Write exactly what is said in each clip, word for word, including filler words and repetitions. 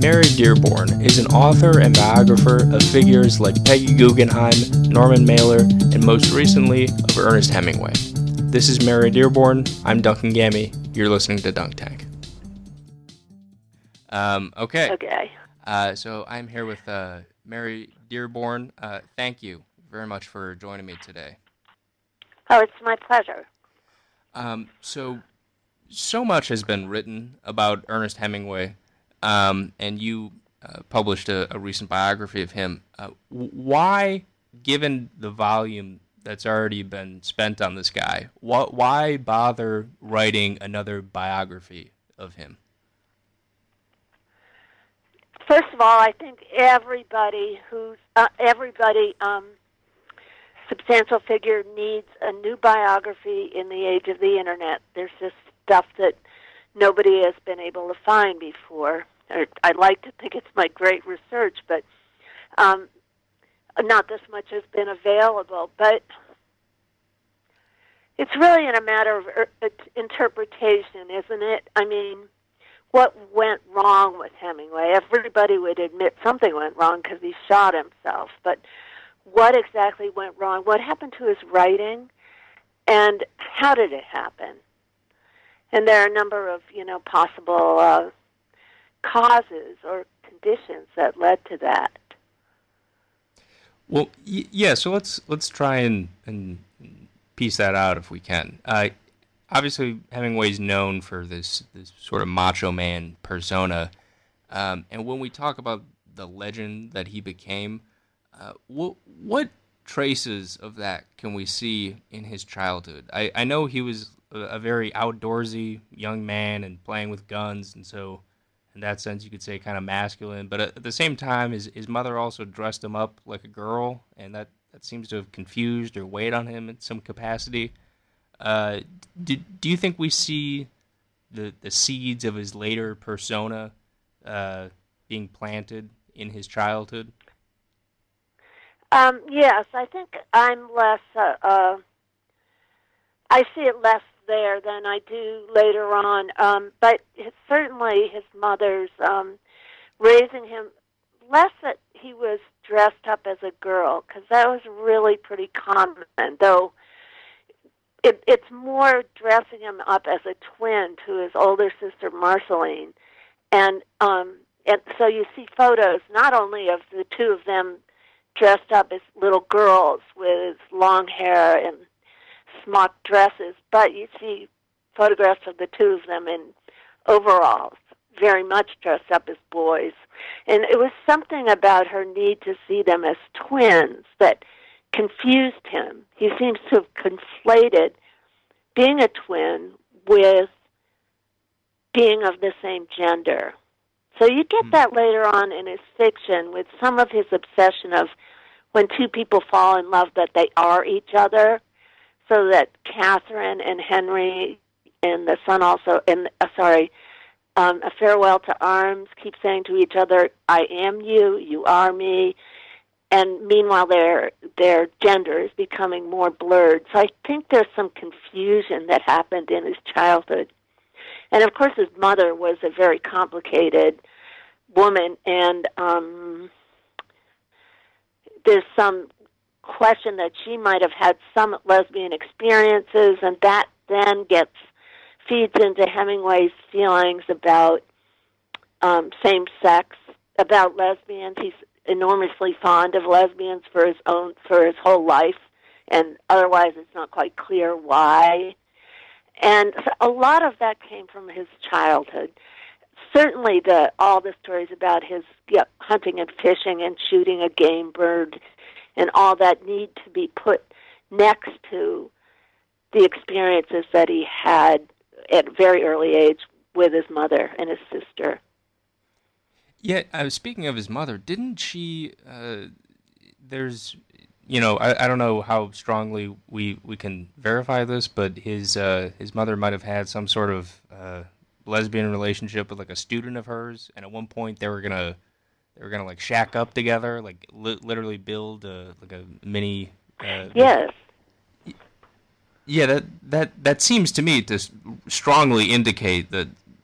Mary Dearborn is an author and biographer of figures like Peggy Guggenheim, Norman Mailer, and most recently of Ernest Hemingway. This is Mary Dearborn. I'm Duncan Gammy. You're listening to Dunk Tank. Um, okay. Okay. Uh, so I'm here with uh, Mary Dearborn. Uh, thank you very much for joining me today. Oh, it's my pleasure. Um, so, so much has been written about Ernest Hemingway, um, and you uh, published a, a recent biography of him. Uh, why, given the volume that's already been spent on this guy, wh- why bother writing another biography of him? First of all, I think everybody who's uh, everybody um, substantial figure needs a new biography in the age of the internet. There's just stuff that nobody has been able to find before. Or I like to think it's my great research, but um, not this much has been available. But it's really in a matter of er- interpretation, isn't it? I mean, what went wrong with Hemingway? Everybody would admit something went wrong because he shot himself, but what exactly went wrong? What happened to his writing? And how did it happen? And there are a number of, you know, possible uh, causes or conditions that led to that. Well, y- yeah, so let's let's try and, and piece that out if we can. Uh, Obviously, Hemingway's known for this, this sort of macho man persona. Um, and when we talk about the legend that he became, uh, what, what traces of that can we see in his childhood? I, I know he was a, a very outdoorsy young man and playing with guns, and so in that sense you could say kind of masculine. But at the same time, his, his mother also dressed him up like a girl, and that, that seems to have confused or weighed on him in some capacity. Uh, do, do you think we see the, the seeds of his later persona uh, being planted in his childhood? Um, yes, I think I'm less, uh, uh, I see it less there than I do later on. Um, but his, certainly his mother's um, raising him, less that he was dressed up as a girl, because that was really pretty common, though. It, it's more dressing him up as a twin to his older sister Marceline, and um, and so you see photos not only of the two of them dressed up as little girls with long hair and smock dresses, but you see photographs of the two of them in overalls, very much dressed up as boys, and it was something about her need to see them as twins that confused him. He seems to have conflated being a twin with being of the same gender. So you get mm. that later on in his fiction with some of his obsession of when two people fall in love that they are each other, so that Catherine and Henry and the son also, and uh, sorry, um, A Farewell to Arms keep saying to each other, I am you, you are me. And meanwhile, their their gender is becoming more blurred. So I think there's some confusion that happened in his childhood. And of course, his mother was a very complicated woman, and um, there's some question that she might have had some lesbian experiences, and that then gets feeds into Hemingway's feelings about um, same sex, about lesbians. He's enormously fond of lesbians for his own for his whole life, and otherwise it's not quite clear why. And so a lot of that came from his childhood. Certainly, the all the stories about his yeah, hunting and fishing and shooting a game bird, and all that need to be put next to the experiences that he had at a very early age with his mother and his sister. Yeah, uh, speaking of his mother, didn't she, uh, there's, you know, I, I don't know how strongly we, we can verify this, but his uh, his mother might have had some sort of uh, lesbian relationship with like a student of hers, and at one point they were gonna they were gonna like shack up together, like li- literally build a, like a mini. Uh, yes. Yeah, that that that seems to me to strongly indicate that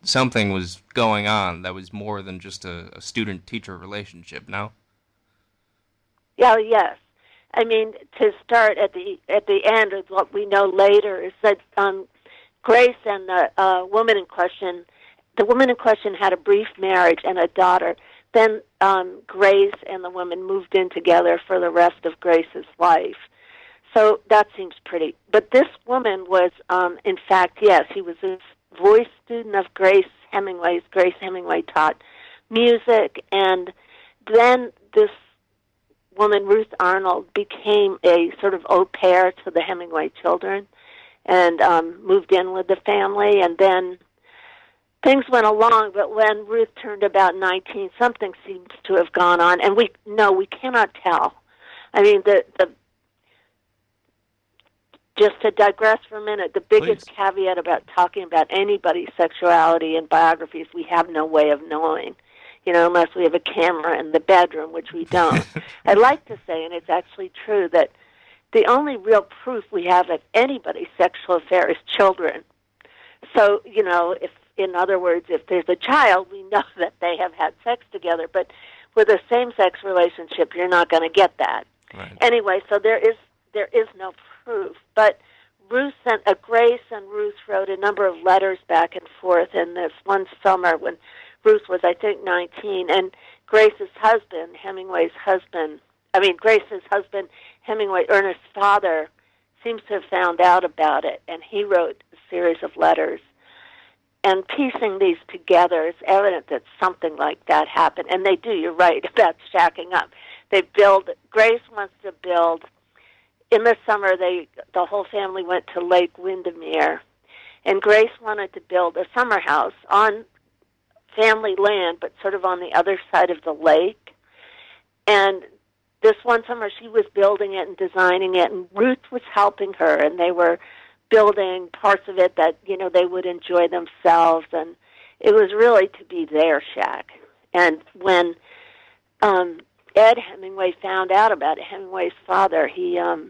something was going on that was more than just a, a student-teacher relationship, no? Yeah, yes. I mean, to start at the at the end of what we know later is that um, Grace and the uh, woman in question, the woman in question had a brief marriage and a daughter. Then um, Grace and the woman moved in together for the rest of Grace's life. So that seems pretty. But this woman was, um, in fact, yes, he was a voice student of Grace Hemingway's. Grace Hemingway taught music, and then this woman, Ruth Arnold, became a sort of au pair to the Hemingway children and um, moved in with the family. And then things went along, but when Ruth turned about nineteen, something seems to have gone on, and we no, we cannot tell. I mean, the the just to digress for a minute, the biggest Please. caveat about talking about anybody's sexuality in biographies, we have no way of knowing, you know, unless we have a camera in the bedroom, which we don't. I like to say, and it's actually true, that the only real proof we have of anybody's sexual affair is children. So, you know, if, in other words, if there's a child, we know that they have had sex together. But with a same-sex relationship, you're not going to get that. Right. Anyway, so there is there is no proof. But Ruth sent, uh, Grace and Ruth wrote a number of letters back and forth in this one summer when Ruth was, I think, nineteen, and Grace's husband, Hemingway's husband, I mean, Grace's husband, Hemingway, Ernest's father, seems to have found out about it, and he wrote a series of letters. And piecing these together, it's evident that something like that happened. And they do, you're right, about shacking up. They build, Grace wants to build, in the summer, they the whole family went to Lake Windermere, and Grace wanted to build a summer house on family land, but sort of on the other side of the lake. And this one summer, she was building it and designing it, and Ruth was helping her, and they were building parts of it that, you know, they would enjoy themselves, and it was really to be their shack. And when um, Ed Hemingway found out about it, Hemingway's father, he, um,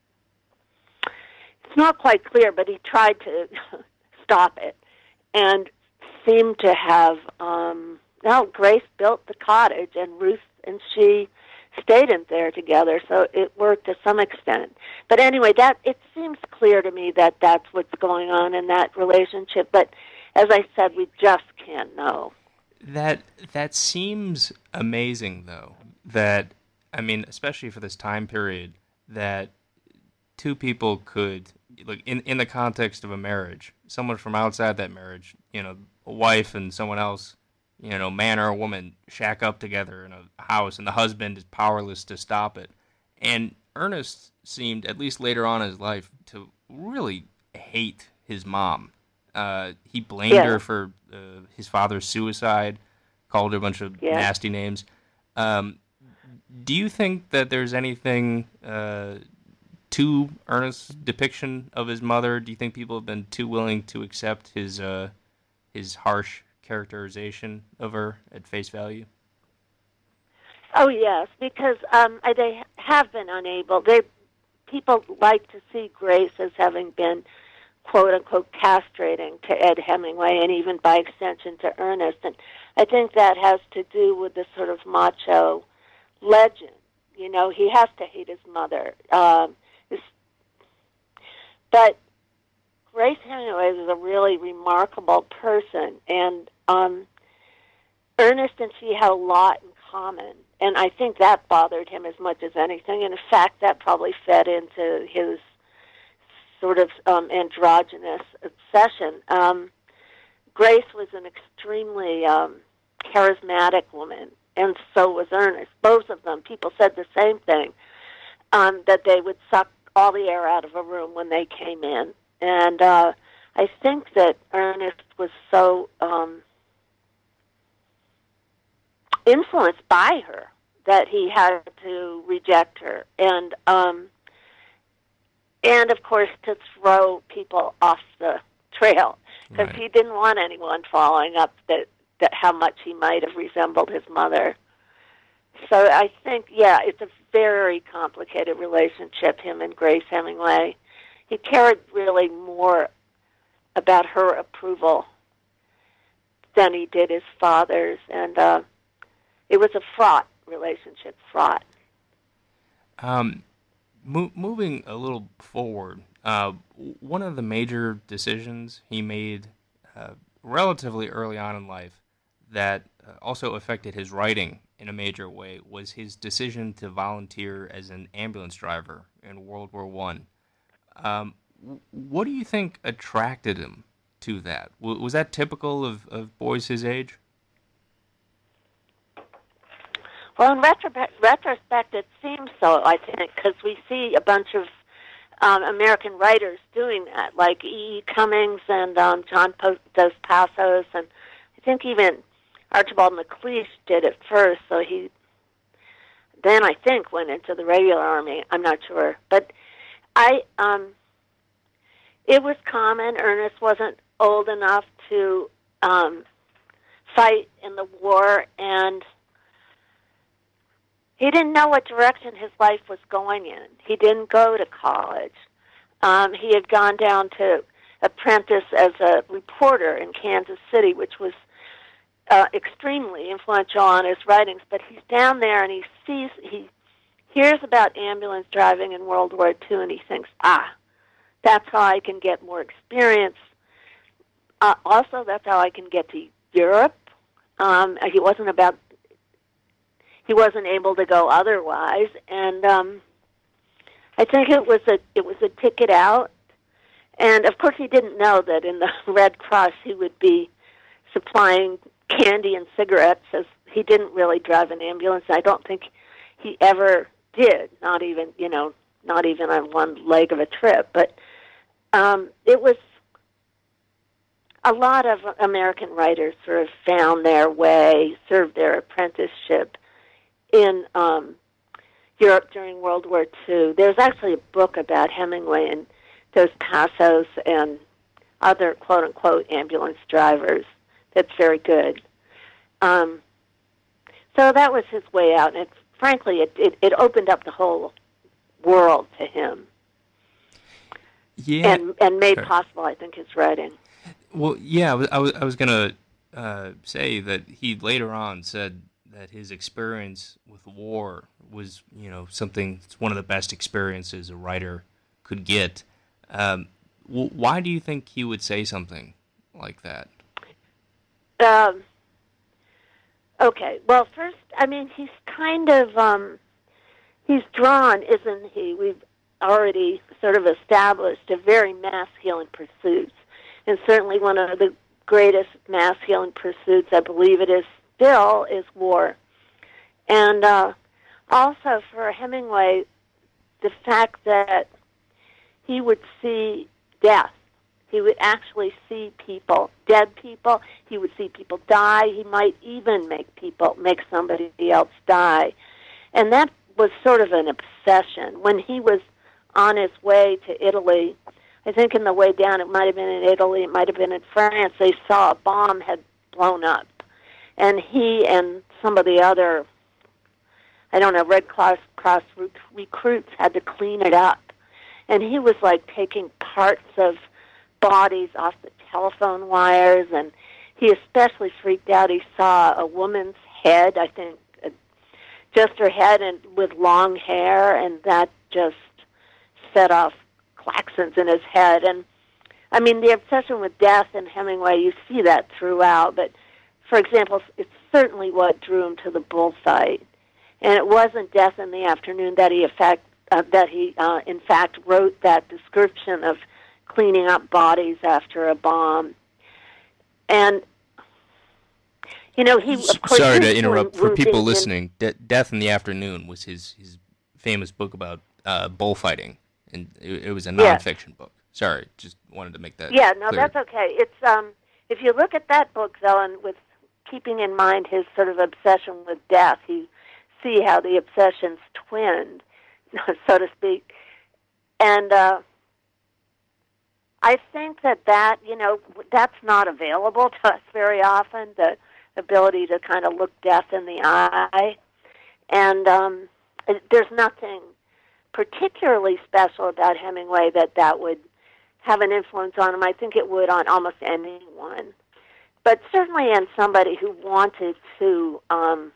it's not quite clear, but he tried to stop it, and seemed to have, um, well, Grace built the cottage, and Ruth and she stayed in there together, so it worked to some extent. But anyway, that it seems clear to me that that's what's going on in that relationship, but as I said, we just can't know. That that seems amazing, though, that, I mean, especially for this time period, that two people could, like, in, in the context of a marriage, someone from outside that marriage, you know, a wife and someone else, you know, man or a woman, shack up together in a house, and the husband is powerless to stop it. And Ernest seemed, at least later on in his life, to really hate his mom. Uh, he blamed yeah. her for uh, his father's suicide, called her a bunch of yeah. nasty names. Um, do you think that there's anything uh, to Ernest's depiction of his mother? Do you think people have been too willing to accept his uh, his harsh characterization of her at face value? Oh yes, because um, they have been unable. They people like to see Grace as having been quote unquote castrating to Ed Hemingway, and even by extension to Ernest. And I think that has to do with the sort of macho legend. You know, he has to hate his mother. Um, but Grace Hemingway was a really remarkable person, and um, Ernest and she had a lot in common, and I think that bothered him as much as anything. And in fact, that probably fed into his sort of um, androgynous obsession. Um, Grace was an extremely um, charismatic woman, and so was Ernest. Both of them, people said the same thing, um, that they would suck all the air out of a room when they came in. And uh, I think that Ernest was so um, influenced by her that he had to reject her. And, um, and of course, to throw people off the trail, because Right. he didn't want anyone following up that, that how much he might have resembled his mother. So I think, yeah, it's a very complicated relationship, him and Grace Hemingway. He cared really more about her approval than he did his father's, and uh, it was a fraught relationship, fraught. Um, mo- moving a little forward, uh, one of the major decisions he made uh, relatively early on in life that uh, also affected his writing in a major way was his decision to volunteer as an ambulance driver in World War One. Um, w- what do you think attracted him to that? W- was that typical of, of boys his age? Well, in retro- retrospect, it seems so, I think, because we see a bunch of um, American writers doing that, like E. E. Cummings and um, John po- Dos Passos, and I think even Archibald MacLeish did it first, so he then, I think, went into the regular army. I'm not sure. But I, um, it was common. Ernest wasn't old enough to um, fight in the war, and he didn't know what direction his life was going in. He didn't go to college. Um, he had gone down to apprentice as a reporter in Kansas City, which was uh, extremely influential on his writings. But he's down there and he sees, he hears about ambulance driving in World War Two, and he thinks, ah, that's how I can get more experience. Uh, also, that's how I can get to Europe. Um, he wasn't about He wasn't able to go otherwise, and um, I think it was a it was a ticket out. And of course, he didn't know that in the Red Cross he would be supplying candy and cigarettes, as he didn't really drive an ambulance. I don't think he ever did, not even you know, not even on one leg of a trip. But um, it was a lot of American writers sort of found their way, served their apprenticeship in um, Europe during World War Two. There's actually a book about Hemingway and Dos Passos and other quote-unquote ambulance drivers that's very good. Um, so that was his way out, and it, frankly, it, it, it opened up the whole world to him. Yeah, and and made sure. possible, I think, his writing. Well, yeah, I was I was, I was gonna uh, say that he later on said that his experience with war was, you know, something, it's one of the best experiences a writer could get. Um, w- why do you think he would say something like that? Um, okay, well, first, I mean, he's kind of, um, he's drawn, isn't he? We've already sort of established a very masculine pursuit, and certainly one of the greatest masculine pursuits, I believe it is still, is war. And uh, also for Hemingway, the fact that he would see death. He would actually see people, dead people. He would see people die. He might even make people, make somebody else die. And that was sort of an obsession. When he was on his way to Italy, I think in the way down, it might have been in Italy, it might have been in France, they saw a bomb had blown up. And he and some of the other, I don't know, Red Cross, Cross recruits had to clean it up. And he was like taking parts of bodies off the telephone wires, and he especially freaked out. He saw a woman's head, I think, uh, just her head and with long hair, and that just set off claxons in his head. And I mean, the obsession with death in Hemingway, you see that throughout, but for example, it's certainly what drew him to the bullfight. And it wasn't Death in the Afternoon that he, effect, uh, that he uh, in fact, wrote that description of cleaning up bodies after a bomb. And, you know, he, of course... Sorry to interrupt. For people in, listening, De- Death in the Afternoon was his, his famous book about uh, bullfighting, and it, it was a nonfiction yeah. book. Sorry, just wanted to make that Yeah, no, clear. That's okay. It's um, if you look at that book, though, and with keeping in mind his sort of obsession with death, you see how the obsessions twinned, so to speak. And uh, I think that that, you know, that's not available to us very often, the ability to kind of look death in the eye. And um, there's nothing particularly special about Hemingway that that would have an influence on him. I think it would on almost anyone. but certainly in somebody who wanted to um,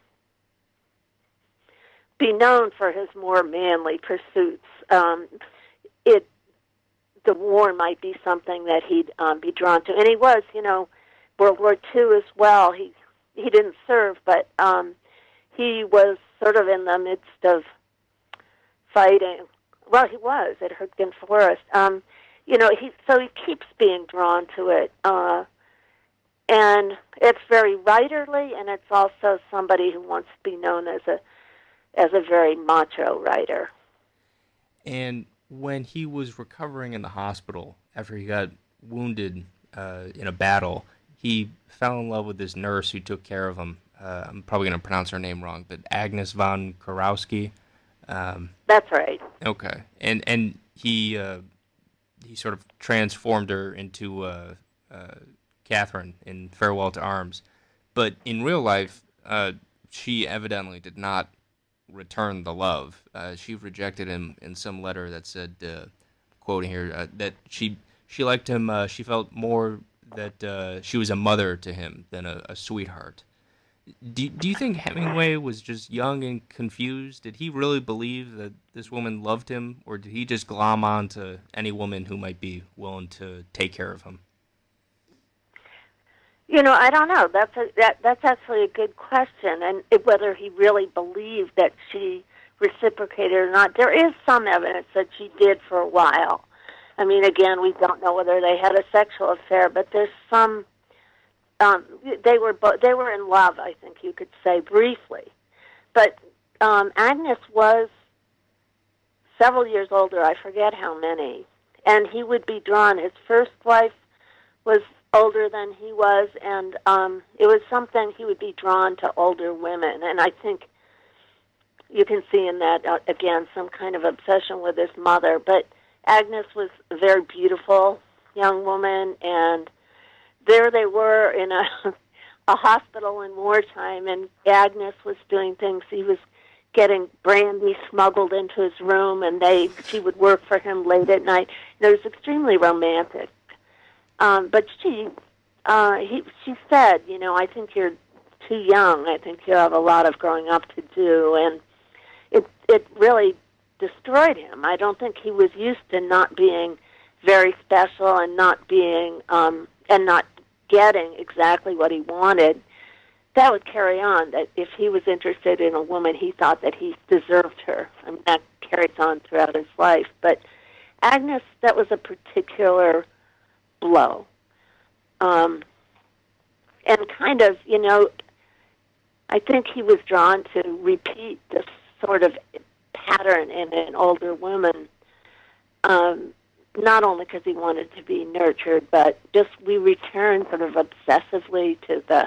be known for his more manly pursuits. Um, it the war might be something that he'd um, be drawn to, and he was, you know, World War Two as well. He he didn't serve, but um, he was sort of in the midst of fighting. Well, he was at Hürtgen Forest. Um, you know, he so he keeps being drawn to it, uh, and it's very writerly, and it's also somebody who wants to be known as a as a very macho writer. And when he was recovering in the hospital after he got wounded uh, in a battle, he fell in love with this nurse who took care of him. Uh, I'm probably going to pronounce her name wrong, but Agnes von Kurowski. Um, That's right. Okay, and and he uh, he sort of transformed her into uh, uh, Catherine in Farewell to Arms, but in real life, uh, she evidently did not return the love. Uh, she rejected him in some letter that said, uh, quoting here, uh, that she she liked him. Uh, she felt more that uh, she was a mother to him than a, a sweetheart. Do do you think Hemingway was just young and confused? Did he really believe that this woman loved him, or did he just glom on to any woman who might be willing to take care of him? You know, I don't know. That's a, that that's actually a good question, and it, whether he really believed that she reciprocated or not. There is some evidence that she did for a while. I mean, again, we don't know whether they had a sexual affair, but there's some. Um, they were bo- they were in love, I think you could say, briefly. But um, Agnes was several years older. I forget how many, and he would be drawn. His first wife was older than he was, and um, it was something he would be drawn to older women. And I think you can see in that, uh, again, some kind of obsession with his mother. But Agnes was a very beautiful young woman, and there they were in a, a hospital in wartime, and Agnes was doing things. He was getting brandy smuggled into his room, and they she would work for him late at night. And it was extremely romantic. Um, but she, uh, he, she said, you know, I think you're too young. I think you have a lot of growing up to do, and it it really destroyed him. I don't think he was used to not being very special and not being um, and not getting exactly what he wanted. That would carry on. That if he was interested in a woman, he thought that he deserved her. I mean, that carries on throughout his life. But Agnes, that was a particular blow. Um, and kind of, you know, I think he was drawn to repeat this sort of pattern in an older woman, um, not only because he wanted to be nurtured, but just we return sort of obsessively to the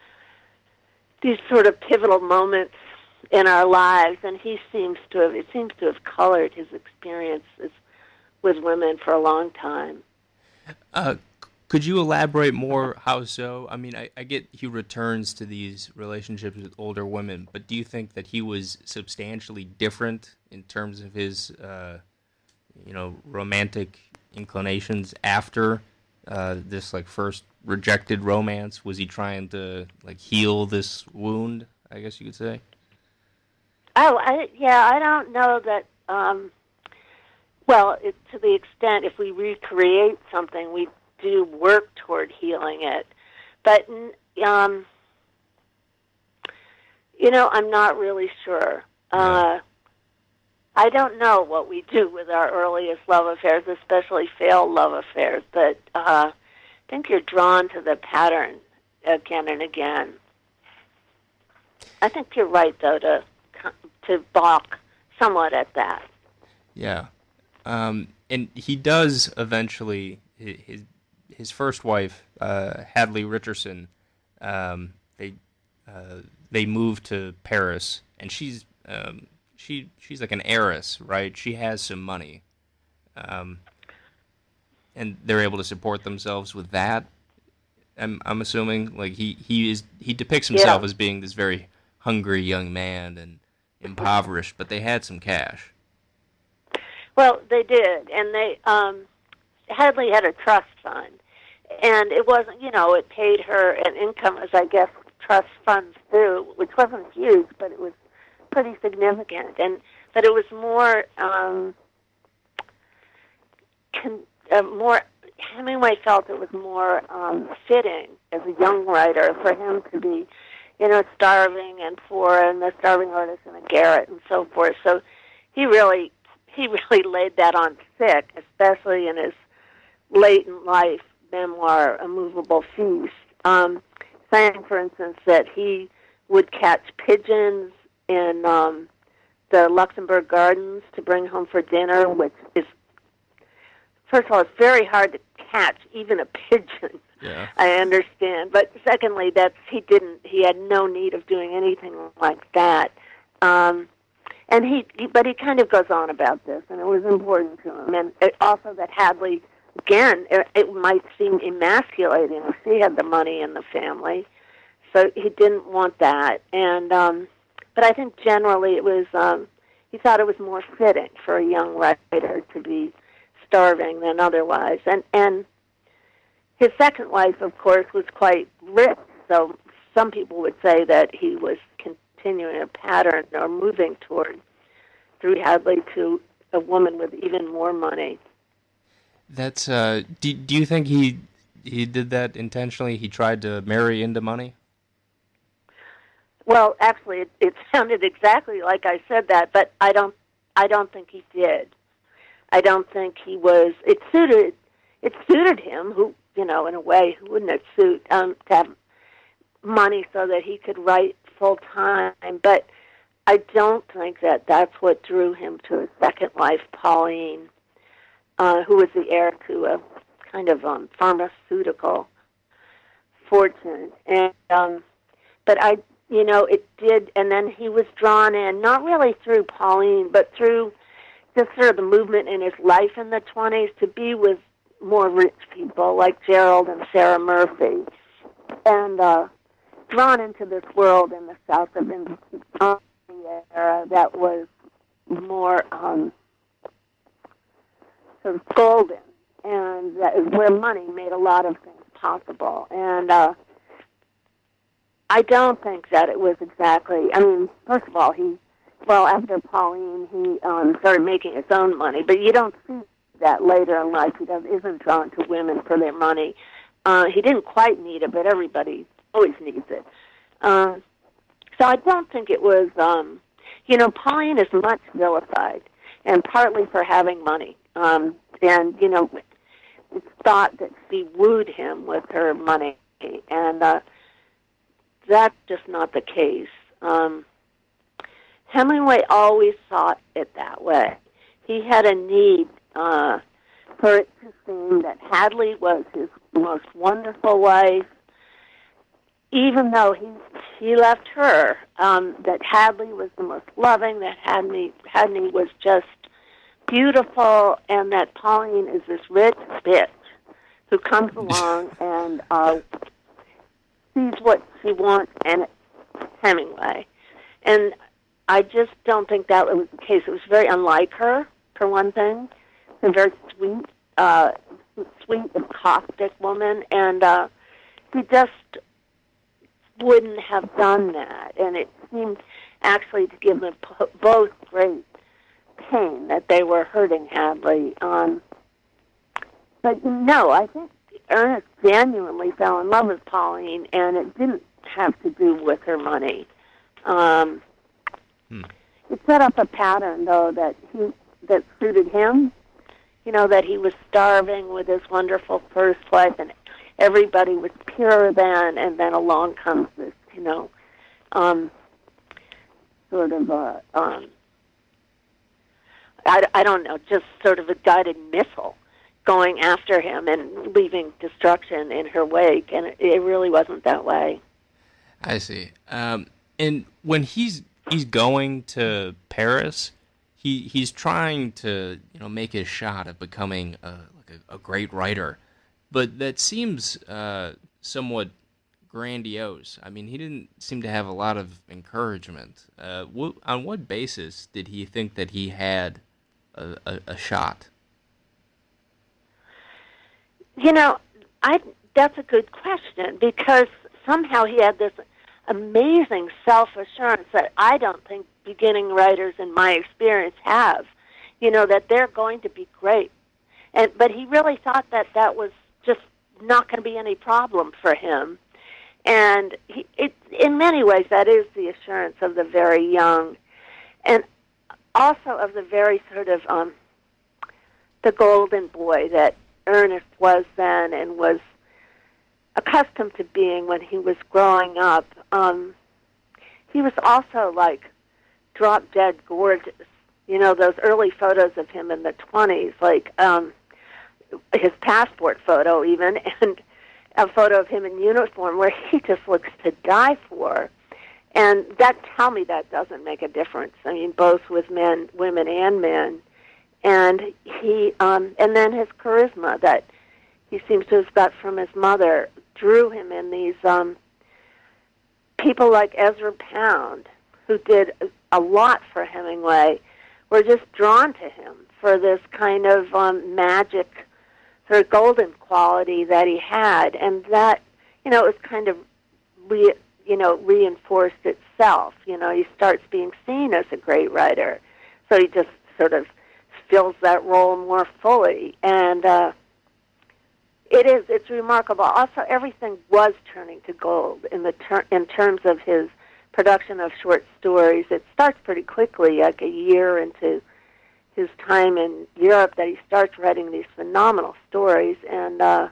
these sort of pivotal moments in our lives, and he seems to have, it seems to have colored his experiences with women for a long time. Uh, could you elaborate more? How so? I mean, I, I get he returns to these relationships with older women, but do you think that he was substantially different in terms of his, uh, you know, romantic inclinations after uh, this like first rejected romance? Was he trying to like heal this wound, I guess you could say? Oh, I, yeah, I don't know that. Um, Well, it, to the extent if we recreate something, we do work toward healing it. But, um, you know, I'm not really sure. Uh, I don't know what we do with our earliest love affairs, especially failed love affairs, but uh, I think you're drawn to the pattern again and again. I think you're right, though, to to balk somewhat at that. Yeah. Um, and he does eventually, his his first wife, uh, Hadley Richardson, um, they uh, they moved to Paris, and she's um, she she's like an heiress, right? She has some money, um, and they're able to support themselves with that. I'm I'm assuming like he, he is he depicts himself yeah. as being this very hungry young man and impoverished, but they had some cash. Well, they did, and they um, Hadley had a trust fund, and it wasn't, you know, it paid her an income, as I guess trust funds do, which wasn't huge, but it was pretty significant. And but it was more, um, con- uh, more. Hemingway felt it was more um, fitting as a young writer for him to be, you know, starving and poor, and the starving artist in a garret and so forth. So he really, he really laid that on thick, especially in his late in life memoir, A Movable Feast, um, saying, for instance, that he would catch pigeons in um, the Luxembourg Gardens to bring home for dinner, which is, first of all, it's very hard to catch even a pigeon. Yeah. I understand, but secondly, that's he didn't. He had no need of doing anything like that. Um, and he, he, but he kind of goes on about this, and it was important to him, and it, also that Hadley. Again, it, it might seem emasculating if she had the money in the family, so he didn't want that. And um, but I think generally it was um, he thought it was more fitting for a young writer to be starving than otherwise. And and his second wife, of course, was quite rich. So some people would say that he was continuing a pattern or moving toward through Hadley to a woman with even more money. That's. Uh, do do you think he he did that intentionally? He tried to marry into money? Well, actually, it, it sounded exactly like I said that, but I don't. I don't think he did. I don't think he was. It suited. It suited him, who you know, in a way, who wouldn't it suit um, to have money so that he could write full time? But I don't think that that's what drew him to his second wife, Pauline. Uh, who was the heir to a kind of um, pharmaceutical fortune. And um, but I, you know, it did, and then he was drawn in, not really through Pauline, but through just sort of the movement in his life in the twenties to be with more rich people like Gerald and Sarah Murphy, and uh, drawn into this world in the South of the era that was more Um, sort of golden, and that is where money made a lot of things possible. And uh, I don't think that it was exactly, I mean, first of all, he, well, after Pauline, he um, started making his own money, but you don't see that later in life. He does, isn't drawn to women for their money. Uh, he didn't quite need it, but everybody always needs it. Um, so I don't think it was, um, you know, Pauline is much vilified, and partly for having money. Um, and, you know, it's thought that she wooed him with her money, and uh, that's just not the case. Um, Hemingway always thought it that way. He had a need uh, for it to seem that Hadley was his most wonderful wife, even though he he left her, um, that Hadley was the most loving, that Hadley, Hadley was just beautiful, and that Pauline is this rich bitch who comes along and uh, sees what she wants, and it's Hemingway. And I just don't think that was the case. It was very unlike her, for one thing. It's a very sweet, uh, sweet and caustic woman, and uh, he just wouldn't have done that. And it seemed actually to give them both great pain that they were hurting Hadley. Um, but no, I think Ernest genuinely fell in love with Pauline, and it didn't have to do with her money. Um, hmm. It set up a pattern, though, that he that suited him. You know, that he was starving with his wonderful first wife, and everybody was pure then, and then along comes this, you know, um, sort of a um, I, I don't know, just sort of a guided missile going after him and leaving destruction in her wake, and it, it really wasn't that way. I see. Um, and when he's he's going to Paris, he he's trying to you know make his shot at becoming a, like a, a great writer, but that seems uh, somewhat grandiose. I mean, he didn't seem to have a lot of encouragement. Uh, wh- on what basis did he think that he had A, a, a shot? You know, I that's a good question, because somehow he had this amazing self-assurance that I don't think beginning writers, in my experience, have. You know, that they're going to be great. And but he really thought that that was just not going to be any problem for him. And he, it, in many ways, that is the assurance of the very young, and also of the very sort of um, the golden boy that Ernest was then and was accustomed to being when he was growing up. Um, he was also like drop-dead gorgeous. You know, those early photos of him in the twenties, like um, his passport photo even, and a photo of him in uniform where he just looks to die for. And that, tell me that doesn't make a difference. I mean, both with men, women, and men. And he, um, and then his charisma that he seems to have got from his mother drew him in these um, people like Ezra Pound, who did a lot for Hemingway, were just drawn to him for this kind of um, magic, sort of golden quality that he had, and that, you know, it was kind of, re, you know, reinforced itself. You know, he starts being seen as a great writer, so he just sort of fills that role more fully, and uh, it is, it's remarkable. Also, everything was turning to gold in the ter- in terms of his production of short stories. It starts pretty quickly, like a year into his time in Europe, that he starts writing these phenomenal stories, and uh,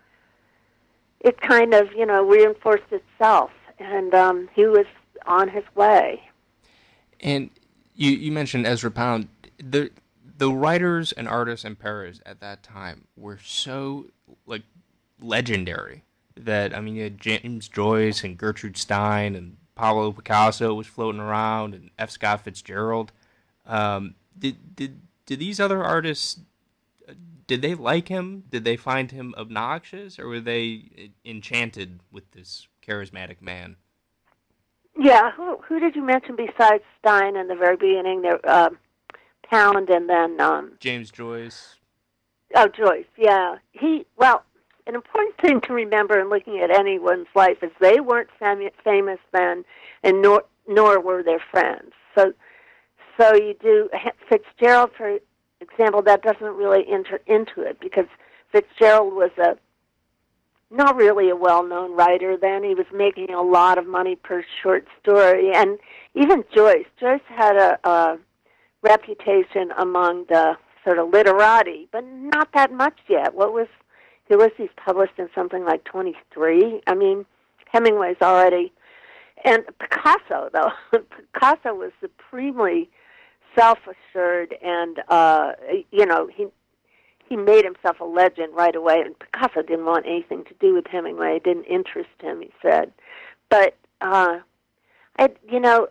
it kind of, you know, reinforced itself, and um, he was on his way. And you, you mentioned Ezra Pound. The the writers and artists in Paris at that time were so, like, legendary that, I mean, you had James Joyce and Gertrude Stein, and Pablo Picasso was floating around, and F. Scott Fitzgerald. Um, did did did these other artists, did they like him? Did they find him obnoxious, or were they enchanted with this charismatic man? Yeah, who who did you mention besides Stein in the very beginning? There, uh, Pound, and then um, James Joyce. Oh, Joyce. Yeah, he. Well, an important thing to remember in looking at anyone's life is they weren't fam- famous then, and nor nor were their friends. So, so you do Fitzgerald, for example, that doesn't really enter into it, because Fitzgerald was a not really a well-known writer then. He was making a lot of money per short story, and even Joyce. Joyce had a, a reputation among the sort of literati, but not that much yet. What was Ulysses published in something like twenty-three? I mean, Hemingway's already... And Picasso, though. Picasso was supremely self-assured, and, uh, you know, he he made himself a legend right away, and Picasso didn't want anything to do with Hemingway. It didn't interest him, he said. But, uh, I, you know,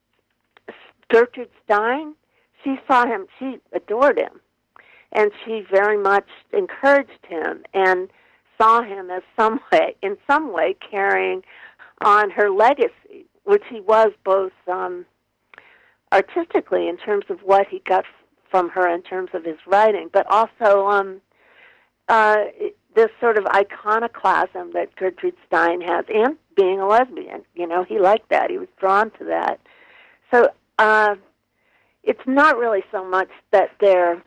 Gertrude Stein, she saw him, she adored him. And she very much encouraged him and saw him as some way, in some way, carrying on her legacy, which he was both um, artistically in terms of what he got from her in terms of his writing, but also um, uh, this sort of iconoclasm that Gertrude Stein has, and being a lesbian. You know, he liked that. He was drawn to that. So uh, it's not really so much that they're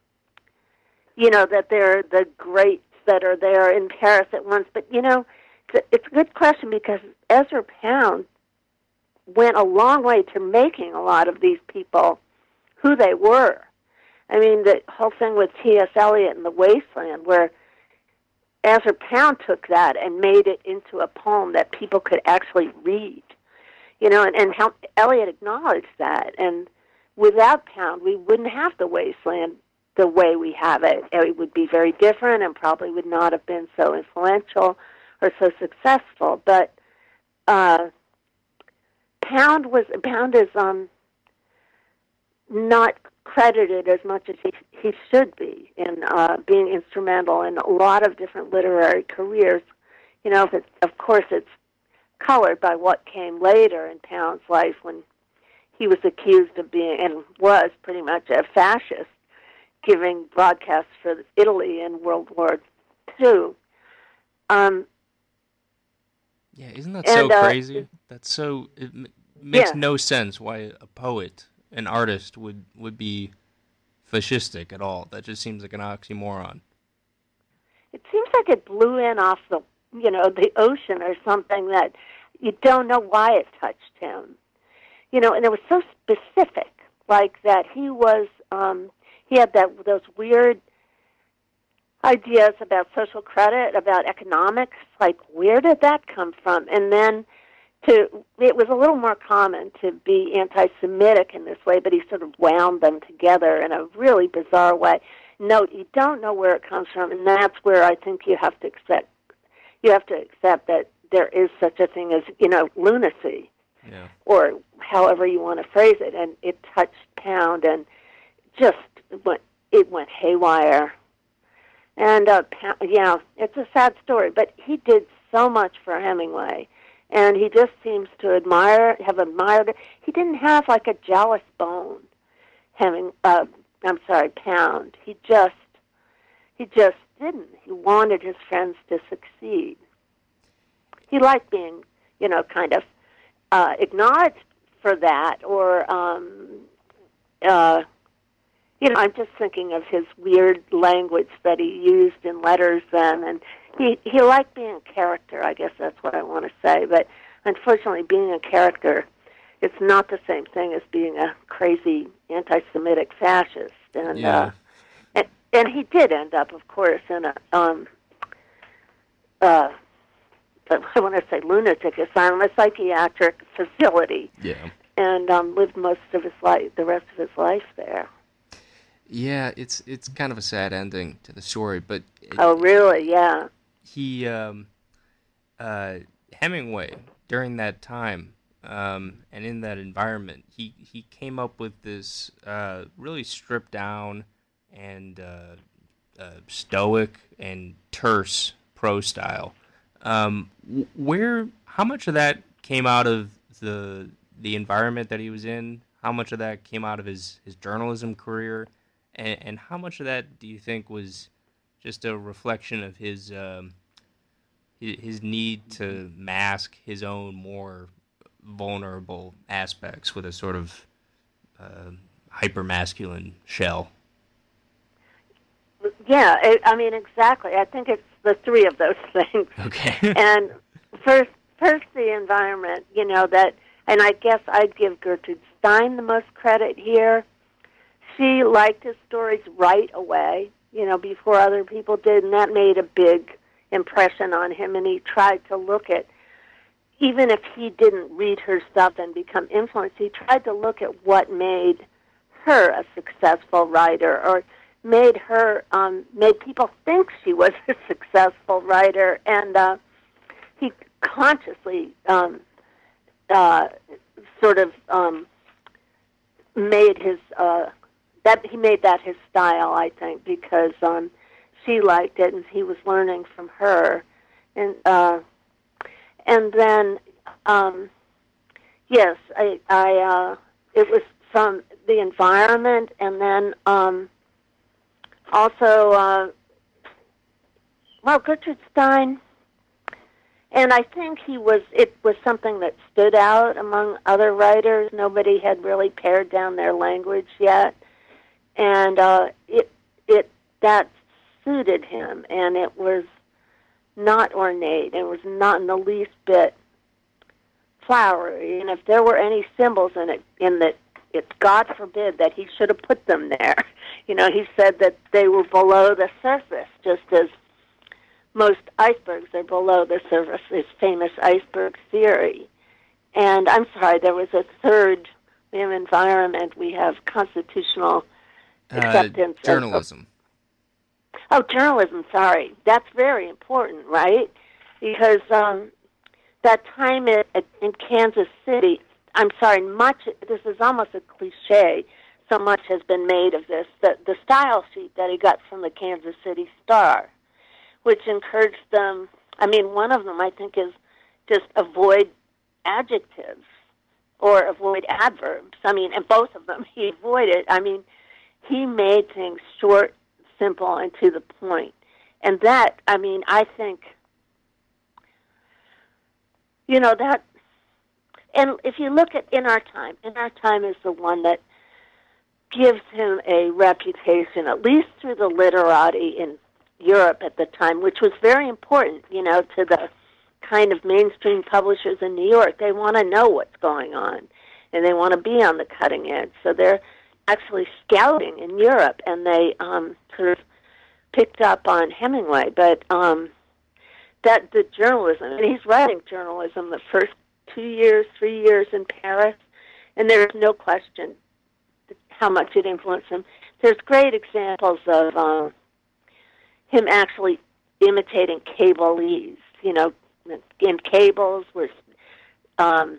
you know, that they're the greats that are there in Paris at once. But, you know, it's a good question, because Ezra Pound went a long way to making a lot of these people who they were. I mean, the whole thing with T S. Eliot and The Wasteland, where Ezra Pound took that and made it into a poem that people could actually read. You know, and, and how Eliot acknowledged that. And without Pound, we wouldn't have The Wasteland the way we have it. It would be very different and probably would not have been so influential or so successful. But uh, Pound was Pound is um, not credited as much as he he should be in uh, being instrumental in a lot of different literary careers. You know, if it's, of course, it's colored by what came later in Pound's life, when he was accused of being, and was pretty much, a fascist, giving broadcasts for Italy in World War Two. Um, yeah, isn't that and, so uh, crazy? That's so it m- makes yeah. no sense why a poet, an artist, would would be fascistic at all. That just seems like an oxymoron. It seems like it blew in off the, you know, the ocean or something that you don't know why it touched him. You know, and it was so specific, like that he was, um, he had that those weird ideas about social credit, about economics. Like, where did that come from? And then to, it was a little more common to be anti-Semitic in this way, but he sort of wound them together in a really bizarre way. No, you don't know where it comes from, and that's where I think you have to accept. You have to accept that there is such a thing as, you know, lunacy, Yeah. or however you want to phrase it. And it touched Pound, and just went it went haywire. And uh, Pound, yeah, it's a sad story, but he did so much for Hemingway, and he just seems to admire, have admired it. He didn't have like a jealous bone. Heming, uh, I'm sorry, Pound. He just, he just didn't. He wanted his friends to succeed. He liked being, you know, kind of uh, acknowledged for that, or, um, uh, you know, I'm just thinking of his weird language that he used in letters then, and he he liked being a character. I guess that's what I want to say. But unfortunately, being a character, it's not the same thing as being a crazy anti-Semitic fascist. And Yeah. uh, and, and he did end up, of course, in a um, uh, I want to say lunatic asylum, a psychiatric facility, Yeah. and um, lived most of his life, the rest of his life there. Yeah, it's it's kind of a sad ending to the story, but it, Oh, really? Yeah. he um, uh, Hemingway during that time um, and in that environment, he he came up with this uh, really stripped down and uh, uh, stoic and terse prose style. Um, w- where how much of that came out of the the environment that he was in? How much of that came out of his, his journalism career? And, and how much of that do you think was just a reflection of his um, his, his need to mask his own more vulnerable aspects with a sort of uh, hyper-masculine shell? Yeah, I I mean, exactly. I think it's the three of those things. Okay. And first, first the environment, you know, that, and I guess I'd give Gertrude Stein the most credit here. She liked his stories right away, you know, before other people did, and that made a big impression on him, and he tried to look at, even if he didn't read her stuff and become influenced, he tried to look at what made her a successful writer, or made her, um, made people think she was a successful writer, and uh, he consciously um, uh, sort of um, made his, uh, that he made that his style, I think, because um, she liked it and he was learning from her, and uh, and then um, yes, I, I uh, it was from the environment, and then um, also uh, well, Gertrude Stein. And I think he was, it was something that stood out among other writers. Nobody had really pared down their language yet. And uh, it, it, that suited him. And it was not ornate. It was not in the least bit flowery. And if there were any symbols in it, in that, it's God forbid that he should have put them there. You know, he said that they were below the surface, just as most icebergs are below the surface, his famous iceberg theory. And I'm sorry, there was a third, we have environment, we have constitutional acceptance. Uh, journalism. Of, oh, journalism, sorry. That's very important, right? Because um, that time in, in Kansas City, I'm sorry, much, this is almost a cliche, so much has been made of this, the, the style sheet that he got from the Kansas City Star, which encouraged them, I mean, one of them, I think, is just avoid adjectives or avoid adverbs. I mean, and both of them he avoided. I mean, he made things short, simple, and to the point. And that, I mean, I think you know, that, and if you look at In Our Time, In Our Time is the one that gives him a reputation, at least through the literati in Europe at the time, which was very important, you know, to the kind of mainstream publishers in New York. They want to know what's going on, and they want to be on the cutting edge. So they're actually scouting in Europe, and they um, sort of picked up on Hemingway. But um, that the journalism, and he's writing journalism the first two years, three years in Paris, and there's no question how much it influenced him. There's great examples of um, him actually imitating cabalese, you know, in cables where um,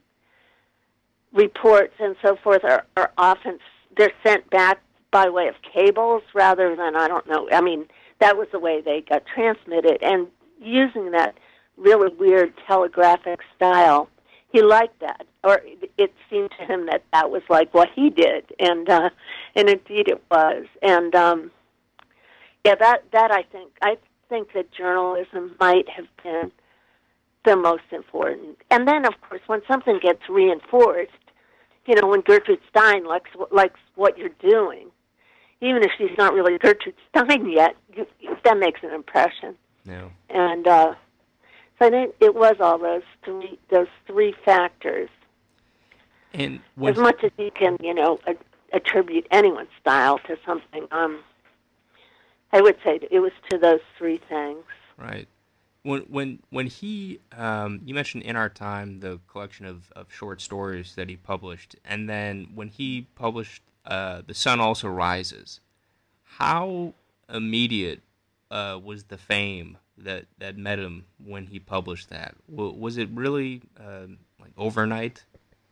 reports and so forth are, are often, they're sent back by way of cables rather than, I don't know, I mean, that was the way they got transmitted. And using that really weird telegraphic style, he liked that. Or it seemed to him that that was like what he did. And uh, and indeed it was. And um, yeah, that, that I think, I think that journalism might have been the most important. And then, of course, when something gets reinforced, you know, when Gertrude Stein likes, likes what you're doing, even if she's not really Gertrude Stein yet, you, that makes an impression. No. And uh, so I think it was all those three, those three factors. And when as much as you can, you know, a, attribute anyone's style to something, um, I would say it was to those three things. Right. When when when he, um, you mentioned In Our Time, the collection of, of short stories that he published, and then when he published uh, The Sun Also Rises, how immediate uh, was the fame that, that met him when he published that? W- was it really uh, like overnight?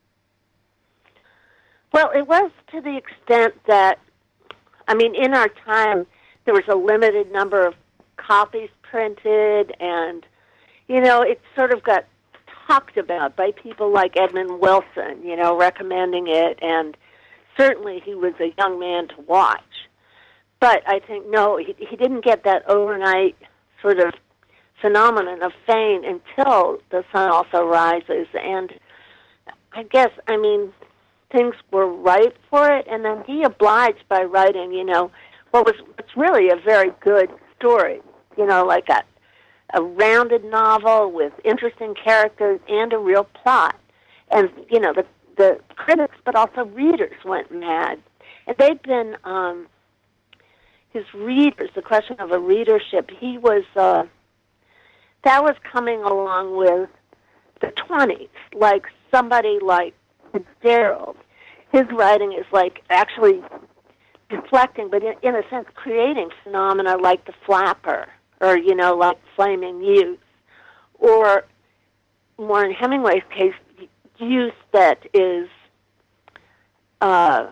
Well, it was to the extent that, I mean, In Our Time, there was a limited number of copies printed, and, you know, it sort of got talked about by people like Edmund Wilson, you know, recommending it, and certainly he was a young man to watch. But I think, no, he, he didn't get that overnight sort of phenomenon of fame until The Sun Also Rises, and I guess, I mean, things were ripe for it, and then he obliged by writing, you know, what was what's really a very good story, you know, like a, a rounded novel with interesting characters and a real plot. And, you know, the, the critics, but also readers went mad. And they'd been, um, his readers, the question of a readership, he was, uh, that was coming along with the twenties, like somebody like Fitzgerald. His writing is like actually reflecting, but in, in a sense creating phenomena like the flapper, or, you know, like Flaming Youth, or more in Hemingway's case, youth that is uh,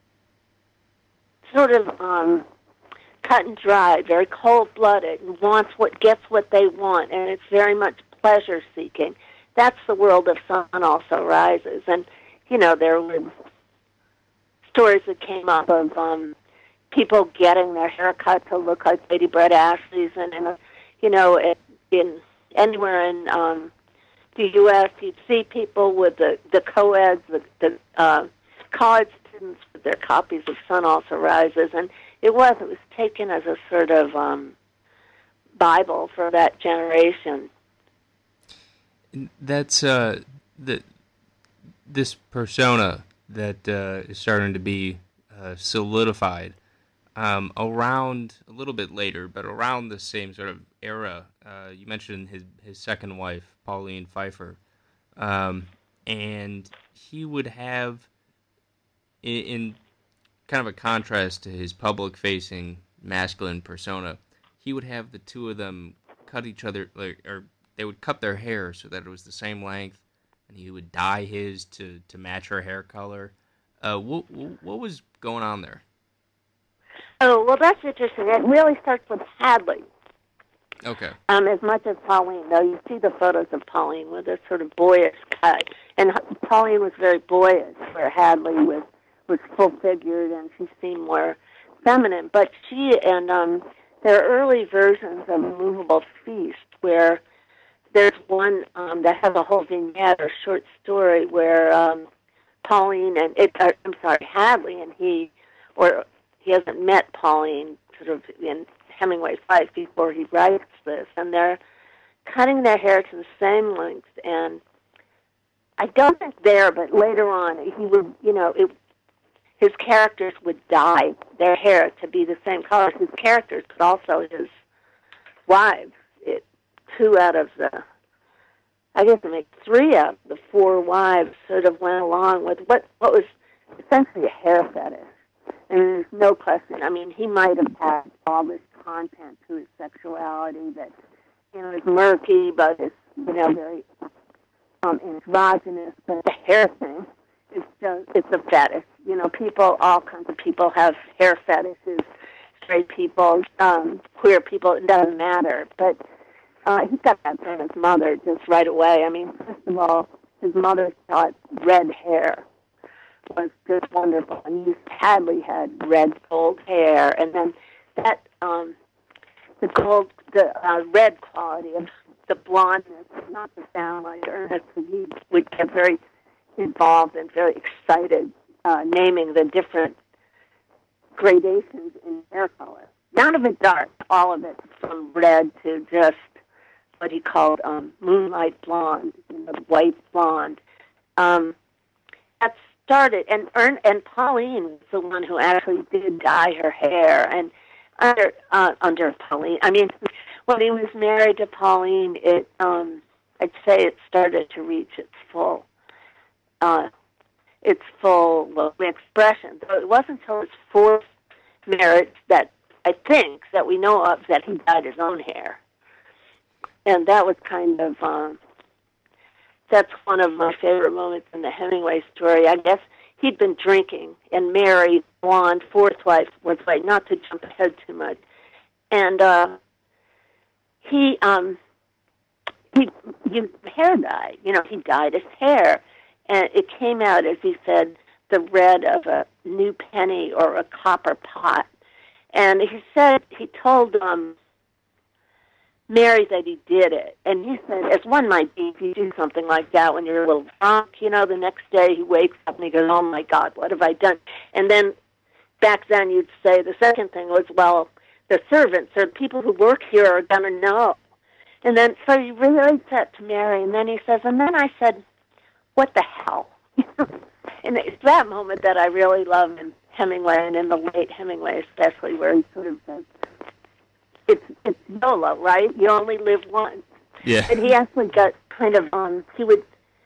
sort of um, cut and dry, very cold-blooded, and wants what gets what they want, and it's very much pleasure-seeking. That's the world of Sun Also Rises, and you know there were stories that came up of um, people getting their haircut to look like Lady Brett Ashley's, and, and you know, it, in anywhere in um, the U S, you'd see people with the the co-eds, the, the uh, college students with their copies of Sun Also Rises, and it was it was taken as a sort of um, Bible for that generation. That's uh, the this persona that uh, is starting to be uh, solidified um, around a little bit later, but around the same sort of era. Uh, you mentioned his his second wife, Pauline Pfeiffer, um, and he would have, in, in kind of a contrast to his public-facing masculine persona, he would have the two of them cut each other, like, or they would cut their hair so that it was the same length, and he would dye his to, to match her hair color. Uh, what, what was going on there? Oh, well, that's interesting. It really starts with Hadley. Okay. Um, as much as Pauline, though, you see the photos of Pauline with a sort of boyish cut, and Pauline was very boyish, where Hadley was was full-figured, and she seemed more feminine. But she and um, there are early versions of Movable Feast where there's one um, that has a whole vignette or short story where um, Pauline and it, uh, I'm sorry, Hadley and he, or he hasn't met Pauline sort of in Hemingway's life before he writes this, and they're cutting their hair to the same length. And I don't think there, but later on, he would, you know, it, his characters would dye their hair to be the same color as his characters, but also his wives. It, two out of the, I guess it makes three out of the four wives sort of went along with what, what was essentially a hair fetish. I mean, there's no question. I mean, he might have had all this content to his sexuality that, you know, is murky, but it's, you know, very um, androgynous. But the hair thing, it's just, it's a fetish. You know, people, all kinds of people have hair fetishes, straight people, um, queer people, it doesn't matter. But uh, he got that from his mother just right away. I mean, first of all, his mother thought red hair was just wonderful. And Hadley had red, gold hair, and then that, um, the gold, the uh, red quality of the blondness, not to sound like Ernest, he would get very involved and very excited uh, naming the different gradations in hair color. None of it dark, all of it from red to just what he called um, moonlight blonde, you know, white blonde. Um, that started, and Ern, and Pauline was the one who actually did dye her hair, and under uh, under Pauline, I mean, when he was married to Pauline, it um, I'd say it started to reach its full uh, its full well, expression. So it wasn't until his fourth marriage that I think that we know of that he dyed his own hair, and that was kind of um, that's one of my favorite moments in the Hemingway story. I guess he'd been drinking, and Mary, blonde, fourth wife, was like, not to jump ahead too much, and uh, he um, he used hair dye. You know, he dyed his hair, and it came out, as he said, the red of a new penny or a copper pot. And he said, he told um, Mary that he did it. And he said, as one might be, if you do something like that when you're a little drunk, you know, the next day he wakes up and he goes, oh, my God, what have I done? And then back then you'd say the second thing was, well, the servants or the people who work here are going to know. And then, so he relates that to Mary. And then he says, and then I said, what the hell? And it's that moment that I really love in Hemingway, and in the late Hemingway especially, where he sort of says, it's it's YOLO, right? You only live once. Yeah. And he actually got kind of, um, he would,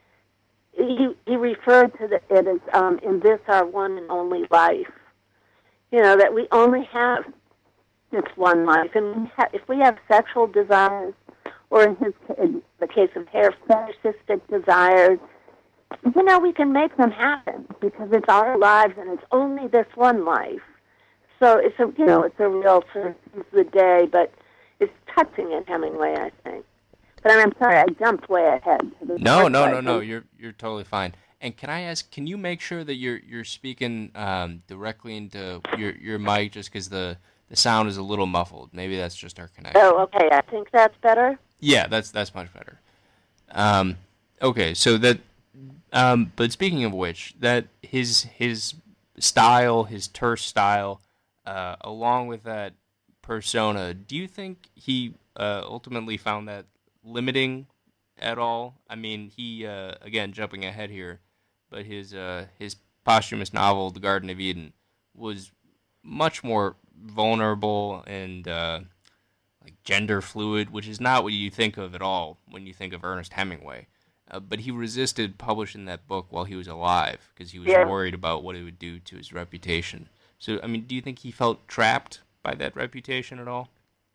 he he referred to the, it as, um, in this our one and only life. You know, that we only have this one life. And we ha- if we have sexual desires, or in his in the case of hair, fetishistic desires, you know, we can make them happen because it's our lives and it's only this one life. So it's a, you know, it's a real sort of seize the day, but it's touching in Hemingway, I think. But I'm sorry, I jumped way ahead. To the no, no, no, no. You're you're totally fine. And can I ask? Can you make sure that you're you're speaking um, directly into your your mic, just because the the sound is a little muffled? Maybe that's just our connection. Oh, okay. I think that's better. Yeah, that's that's much better. Um, okay, so that. Um, but speaking of which, that his his style, his terse style, uh, along with that persona, do you think he uh, ultimately found that limiting at all? I mean, he uh, again jumping ahead here, but his uh, his posthumous novel, The Garden of Eden, was much more vulnerable and uh, like gender fluid, which is not what you think of at all when you think of Ernest Hemingway. Uh, but he resisted publishing that book while he was alive because he was yeah. worried about what it would do to his reputation. So, I mean, do you think he felt trapped by that reputation at all?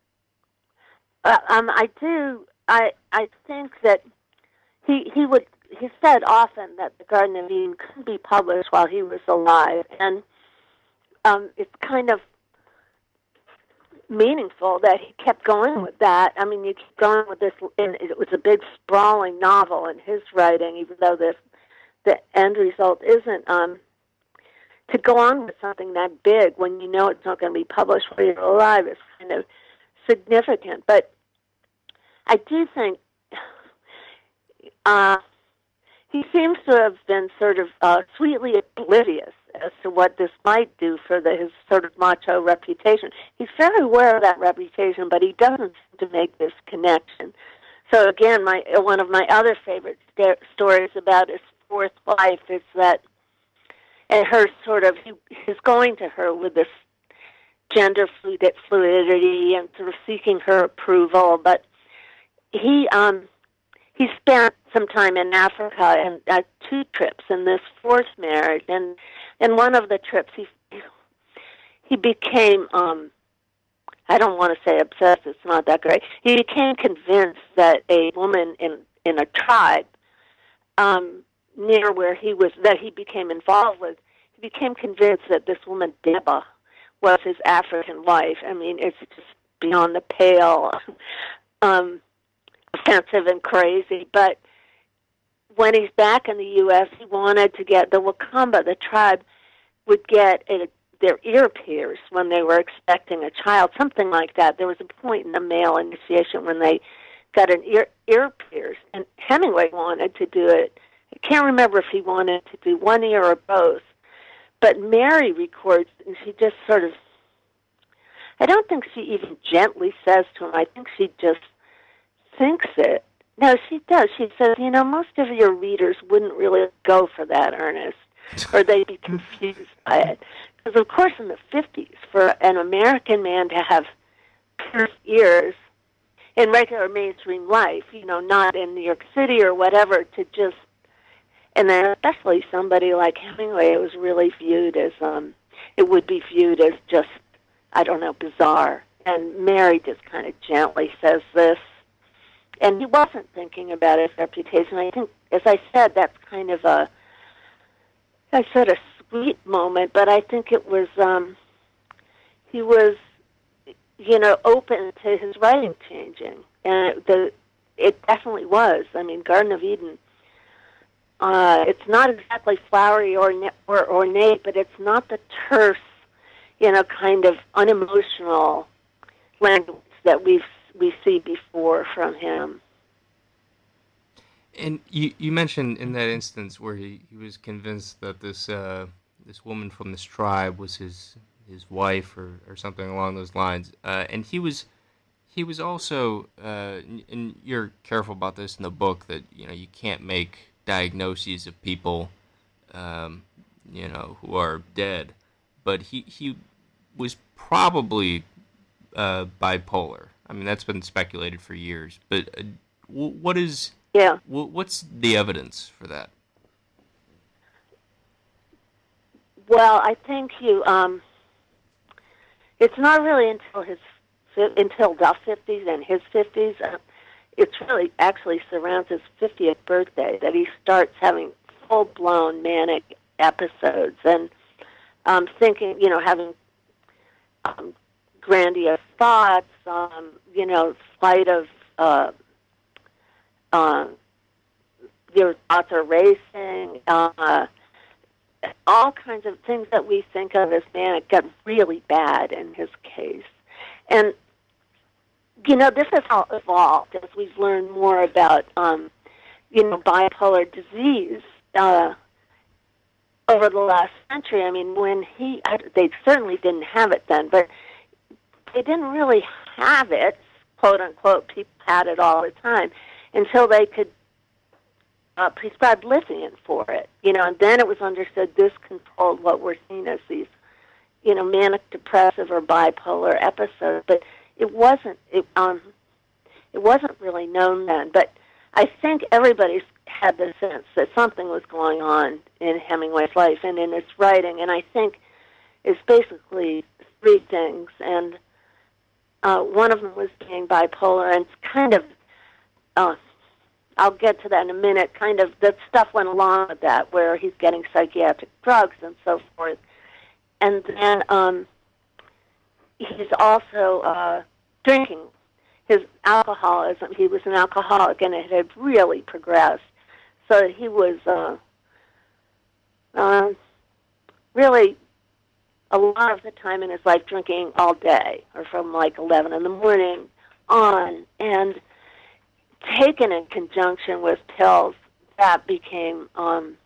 Uh, um, I do. I I think that he he would. He said often that The Garden of Eden couldn't be published while he was alive, and um, it's kind of meaningful that he kept going with that. I mean, you keep going with this, and it was a big sprawling novel in his writing, even though this, the end result isn't. Um, to go on with something that big when you know it's not going to be published while you're alive is kind of significant. But I do think Uh, he seems to have been sort of uh, sweetly oblivious as to what this might do for the, his sort of macho reputation. He's very aware of that reputation, but he doesn't seem to make this connection. So again, my one of my other favorite st- stories about his fourth wife is that, and her sort of, he, he's going to her with this gender fluid, fluidity and sort of seeking her approval, but he um he spent some time in Africa and uh, two trips in this fourth marriage, and in one of the trips he he became um I don't want to say obsessed, it's not that great. He became convinced that a woman in in a tribe um near where he was, that he became involved with, he became convinced that this woman Deba was his African wife. I mean, it's just beyond the pale, um, offensive and crazy. But when he's back in the U S, he wanted to get the Wakamba, the tribe, would get a, their ear pierced when they were expecting a child, something like that. There was a point in the male initiation when they got an ear ear pierced, and Hemingway wanted to do it. I can't remember if he wanted to do one ear or both. But Mary records, and she just sort of, I don't think she even gently says to him, I think she just thinks it. No, she does. She says, you know, most of your readers wouldn't really go for that, Ernest, or they'd be confused by it. Because, of course, in the fifties, for an American man to have pierced ears in regular mainstream life, you know, not in New York City or whatever, to just, and then especially somebody like Hemingway, it was really viewed as, um, it would be viewed as just, I don't know, bizarre. And Mary just kind of gently says this. And he wasn't thinking about his reputation. I think, as I said, that's kind of a, I said a sweet moment, but I think it was, um, he was, you know, open to his writing changing. And it, the, it definitely was. I mean, Garden of Eden, Uh, it's not exactly flowery or, or ornate, but it's not the terse, you know, kind of unemotional language that we we see before from him. And you, you mentioned in that instance where he, he was convinced that this uh, this woman from this tribe was his his wife or, or something along those lines, uh, and he was he was also, uh, and you're careful about this in the book, that you know you can't make diagnoses of people, um, you know, who are dead, but he he was probably uh, bipolar. I mean, that's been speculated for years. But uh, w- what is yeah? W- what's the evidence for that? Well, I think you. Um, it's not really until his until the fifties and his fifties. Uh, It's really actually surrounds his fiftieth birthday that he starts having full-blown manic episodes and um, thinking, you know, having um, grandiose thoughts, um, you know, flight of, uh, uh, your thoughts are racing, uh, all kinds of things that we think of as manic got really bad in his case. And you know, this has all evolved as we've learned more about, um, you know, bipolar disease uh, over the last century. I mean, when he, they certainly didn't have it then, but they didn't really have it, quote unquote. People had it all the time until they could uh, prescribe lithium for it, you know, and then it was understood this controlled what we're seeing as these, you know, manic depressive or bipolar episodes, but It wasn't. It, um, it wasn't really known then, but I think everybody's had the sense that something was going on in Hemingway's life and in his writing, and I think it's basically three things. And uh, one of them was being bipolar, and it's kind of. Uh, I'll get to that in a minute. Kind of the stuff went along with that, where he's getting psychiatric drugs and so forth, and then. Um, He's also uh, drinking. His alcoholism, he was an alcoholic, and it had really progressed. So he was uh, uh, really, a lot of the time in his life, drinking all day, or from like eleven in the morning on. And taken in conjunction with pills, that became um,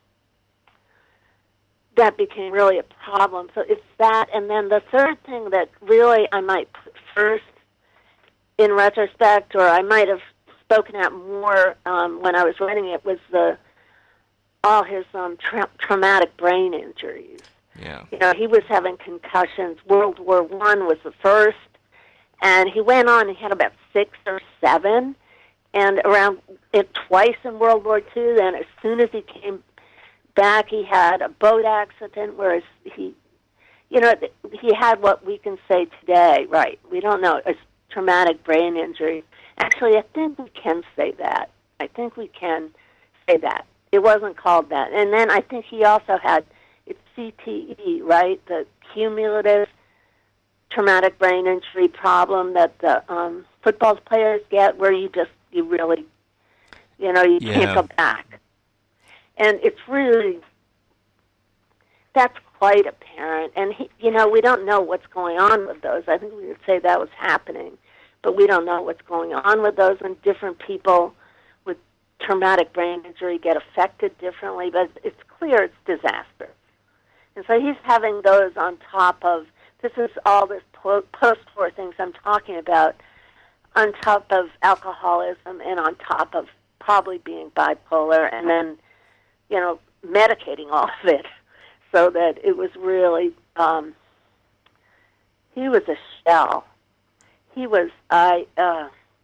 that became really a problem. So it's that, and then the third thing that really I might put first in retrospect, or I might have spoken out more um, when I was writing it, was the all his um, tra- traumatic brain injuries. Yeah. You know, he was having concussions. World War One was the first, and he went on. He had about six or seven, and around it twice in World War Two. Then, as soon as he came back, he had a boat accident where he, you know, he had what we can say today. Right? We don't know a traumatic brain injury. Actually, I think we can say that. I think we can say that. It wasn't called that. And then I think he also had, it's C T E, right? The cumulative traumatic brain injury problem that the um, football players get, where you just, you really, you know, you yeah. can't go back. And it's really, that's quite apparent. And, he, you know, we don't know what's going on with those. I think we would say that was happening, but we don't know what's going on with those, and different people with traumatic brain injury get affected differently, but it's clear it's disastrous. And so he's having those on top of, this is all this po- post-war things I'm talking about, on top of alcoholism and on top of probably being bipolar, and then, you know, medicating all of it, so that it was really, um, he was a shell. He was, I, uh,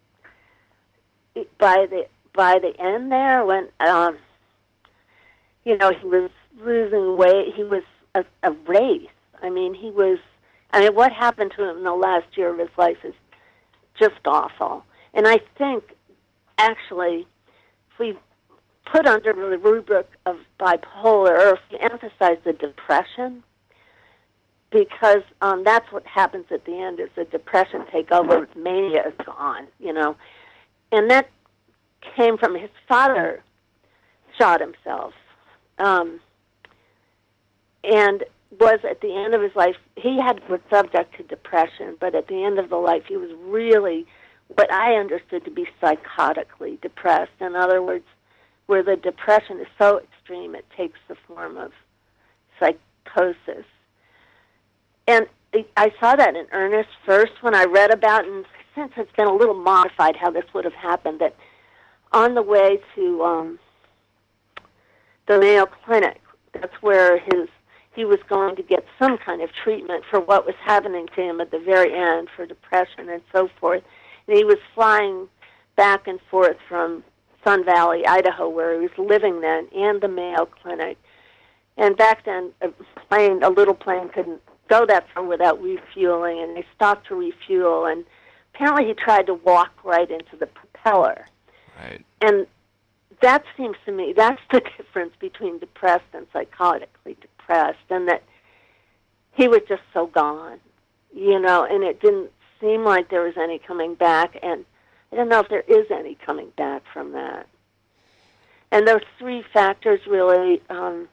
by the by the end there, when, um, you know, he was losing weight, he was a, a wraith. I mean, he was, I mean, what happened to him in the last year of his life is just awful. And I think, actually, if we put under the rubric of bipolar, or if we emphasize the depression, because um, that's what happens at the end, is the depression take over, mania is gone, you know. And that came from his father shot himself. Um, and was at the end of his life, he had was subject to depression, but at the end of the life, he was really what I understood to be psychotically depressed. In other words, where the depression is so extreme, it takes the form of psychosis. And I saw that in earnest first when I read about, and since it's been a little modified how this would have happened, that on the way to um, the Mayo Clinic, that's where his he was going to get some kind of treatment for what was happening to him at the very end for depression and so forth. And he was flying back and forth from Sun Valley, Idaho, where he was living then, and the Mayo Clinic. And back then, a plane, a little plane couldn't go that far without refueling, and they stopped to refuel. And apparently he tried to walk right into the propeller. Right. And that seems to me, that's the difference between depressed and psychotically depressed, and that he was just so gone, you know, and it didn't seem like there was any coming back, and I don't know if there is any coming back from that. And those three factors really, um,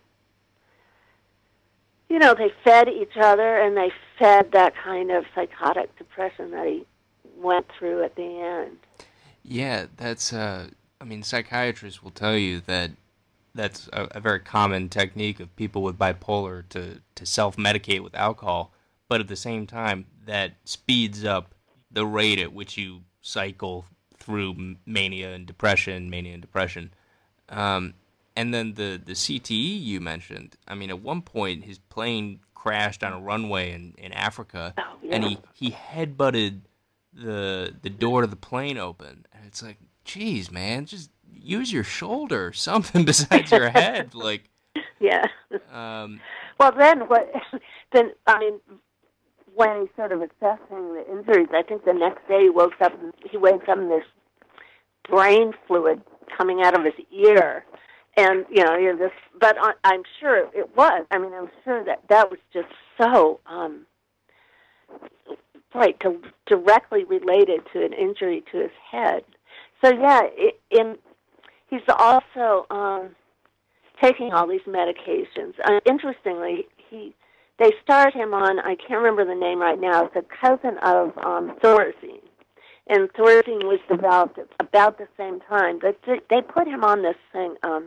you know, they fed each other, and they fed that kind of psychotic depression that he went through at the end. Yeah, that's, uh, I mean, psychiatrists will tell you that that's a, a very common technique of people with bipolar to, to self-medicate with alcohol, but at the same time, that speeds up the rate at which you cycle through mania and depression, mania and depression. Um, and then the, the C T E you mentioned, I mean, at one point, his plane crashed on a runway in, in Africa, oh, yeah. and he, he headbutted the the door to the plane open. And it's like, geez, man, just use your shoulder, something besides your head. Like, yeah. Um, well, then what? Then I mean, when he's sort of assessing the injuries, I think the next day he woke up. He wakes up and there's brain fluid coming out of his ear, and you know, you're just. But I, I'm sure it was. I mean, I'm sure that that was just so. Um, right, to, directly related to an injury to his head. So yeah, it, in he's also um, taking all these medications. Uh, interestingly, he they start him on, I can't remember the name right now, it's a cousin of um, Thorazine. and Thorazine was developed at about the same time. But they put him on this thing. Um,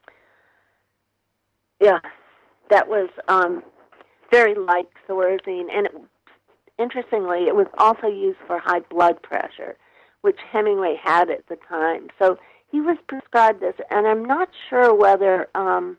yeah, that was um, very like Thorazine, and it, interestingly, it was also used for high blood pressure, which Hemingway had at the time. So he was prescribed this, and I'm not sure whether, um,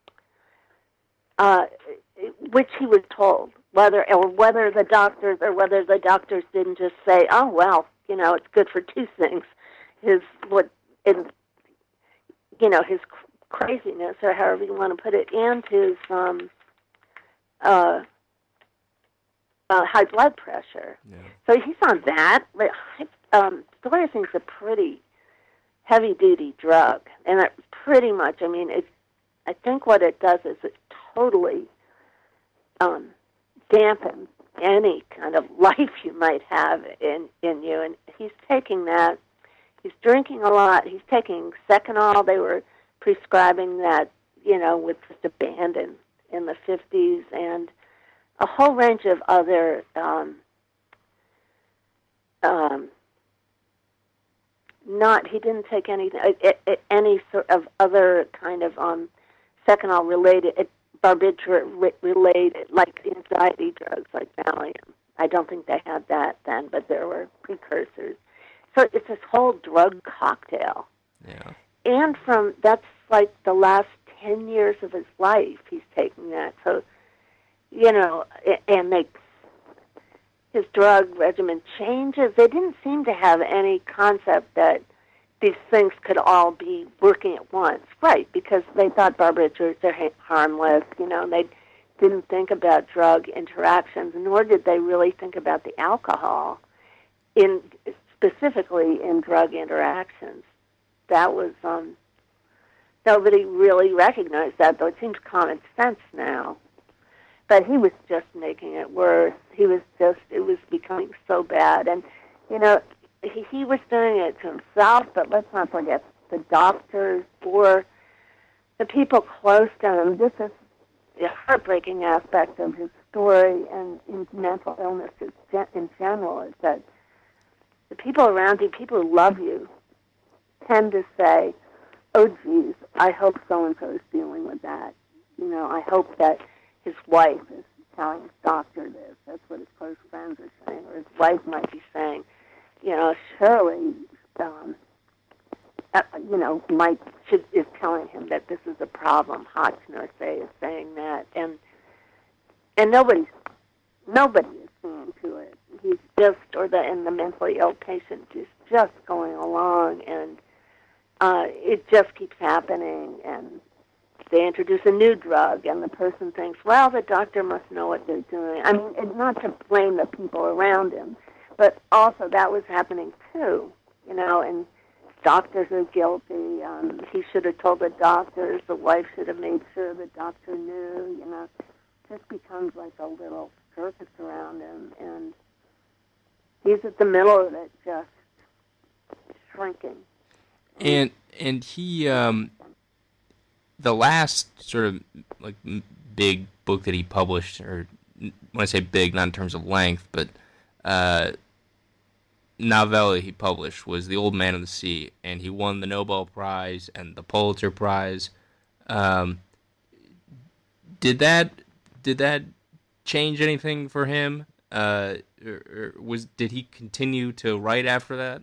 uh, which he was told, whether or whether the doctors or whether the doctors didn't just say, "Oh well, you know, it's good for two things: his what, in, you know, his craziness, or however you want to put it, and his um, uh, uh, high blood pressure." Yeah. So he's on that. But um, Thorazine's a pretty heavy-duty drug, and it pretty much, I mean, it, I think what it does is it totally um, dampens any kind of life you might have in, in you, and he's taking that. He's drinking a lot. He's taking Seconal. They were prescribing that, you know, with just abandon in the fifties, and a whole range of other um, um, not, he didn't take any, any sort of other kind of um, Seconal related, barbiturate related, like anxiety drugs like Valium. I don't think they had that then, but there were precursors. So it's this whole drug cocktail. Yeah. And from, that's like the last ten years of his life, he's taking that. So, you know, and they, his drug regimen changes. They didn't seem to have any concept that these things could all be working at once. Right, because they thought barbiturates are harmless, you know, and they didn't think about drug interactions, nor did they really think about the alcohol, in specifically in drug interactions. That was, um, nobody really recognized that, though it seems common sense now. But he was just making it worse. He was just, it was becoming so bad. And, you know, he, he was doing it to himself, but let's not forget the doctors or the people close to him. This is a heartbreaking aspect of his story and in mental illness in general, is that the people around you, people who love you, tend to say, oh, geez, I hope so-and-so is dealing with that. You know, I hope that his wife is telling his doctor this. That's what his close friends are saying. Or his wife might be saying, you know, Shirley, um, uh, you know, might should, is telling him that this is a problem. Hotchner say is saying that, and and nobody's nobody is seeing to it. He's just, or the and the mentally ill patient is just going along, and uh, it just keeps happening, and they introduce a new drug, and the person thinks, well, the doctor must know what they're doing. I mean, it's not to blame the people around him, but also that was happening too, you know, and doctors are guilty. Um, he should have told the doctors. The wife should have made sure the doctor knew, you know. It just becomes like a little circus around him, and he's at the middle of it, just shrinking. And, and he... Um... The last sort of like big book that he published, or when I say big, not in terms of length, but uh, novella he published was The Old Man of the Sea, and he won the Nobel Prize and the Pulitzer Prize. Um, did that did that change anything for him? Uh, or, or was did he continue to write after that?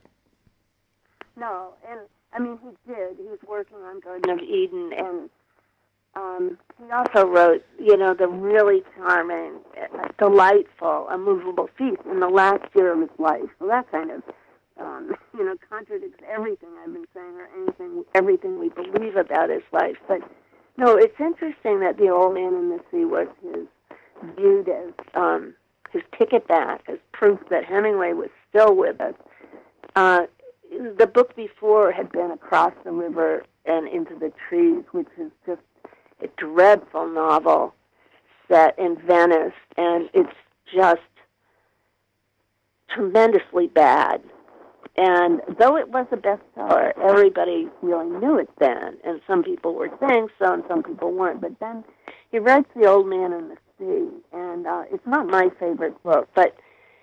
No, and I mean, he did. He was working on Garden of Eden, and um, he also wrote, you know, the really charming, uh, delightful, A Movable Feast in the last year of his life. So that kind of, um, you know, contradicts everything I've been saying, or anything, everything we believe about his life. But no, it's interesting that The Old Man in the Sea was his viewed as um, his ticket back, as proof that Hemingway was still with us. Uh, The book before had been Across the River and Into the Trees, which is just a dreadful novel set in Venice, and it's just tremendously bad. And though it was a bestseller, everybody really knew it then, and some people were saying so, and some people weren't. But then he writes The Old Man in the Sea, and uh, it's not my favorite book, but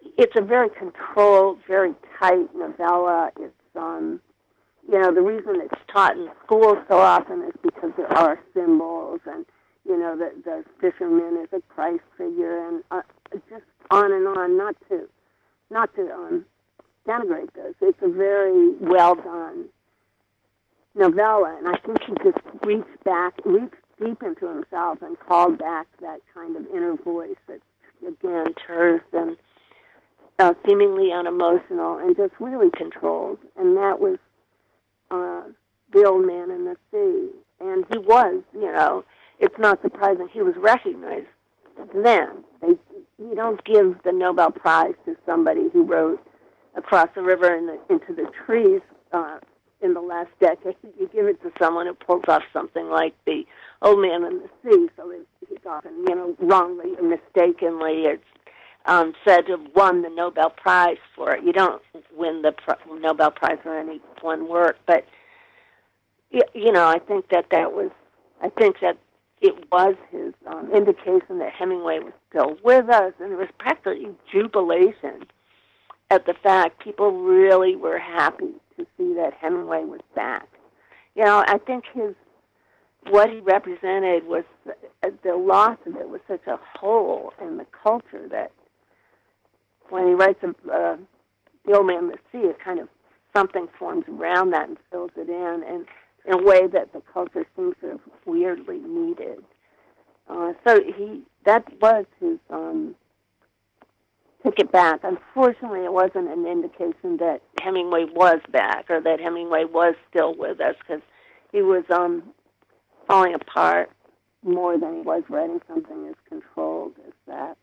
it's a very controlled, very tight novella. It's, um, you know, the reason it's taught in schools so often is because there are symbols, and, you know, the, the fisherman is a Christ figure, and uh, just on and on, not to, not to um, denigrate this. It's a very well done novella, and I think he just reached back, reached deep into himself and called back that kind of inner voice that, again, terse and uh, seemingly unemotional and just really controlled. And that was uh, The Old Man and the Sea. And he was, you know, it's not surprising he was recognized then. They, you don't give the Nobel Prize to somebody who wrote Across the River in the, into the Trees uh, in the last decade. You give it to someone who pulls off something like The Old Man and the Sea, so he's often, you know, wrongly or mistakenly it's um, said to have won the Nobel Prize for it. You don't win the Pro- Nobel Prize for any one work, but, you know, I think that that was, I think that it was his um, indication that Hemingway was still with us, and it was practically jubilation at the fact people really were happy to see that Hemingway was back. You know, I think his, what he represented was, uh, the loss of it was such a hole in the culture that when he writes a, uh, The Old Man and the Sea, it kind of, something forms around that and fills it in, and in a way that the culture seems to have weirdly needed. Uh, so he, that was his, um, took it back. Unfortunately, it wasn't an indication that Hemingway was back or that Hemingway was still with us, because he was um, falling apart more than he was writing something as controlled as that.